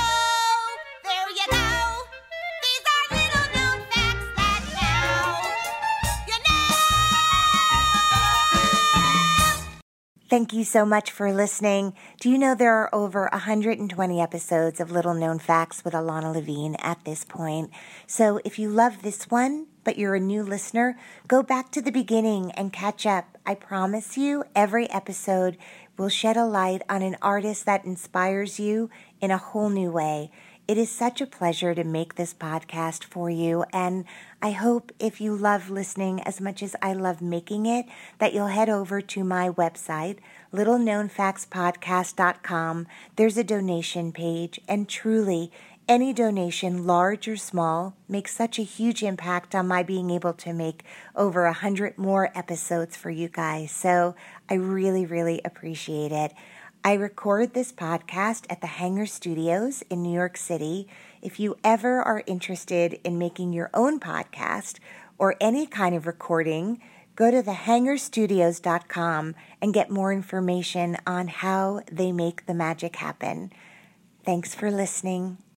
there you go. These are little known facts that now you know. Thank you so much for listening. Do you know there are over one hundred twenty episodes of Little Known Facts with Alana Levine at this point? So if you love this one, but you're a new listener, go back to the beginning and catch up. I promise you, every episode will shed a light on an artist that inspires you in a whole new way. It is such a pleasure to make this podcast for you, and I hope if you love listening as much as I love making it, that you'll head over to my website, little known facts podcast dot com. There's a donation page, and truly, any donation, large or small, makes such a huge impact on my being able to make over a hundred more episodes for you guys. So I really, really appreciate it. I record this podcast at the Hangar Studios in New York City. If you ever are interested in making your own podcast or any kind of recording, go to the hangar studios dot com and get more information on how they make the magic happen. Thanks for listening.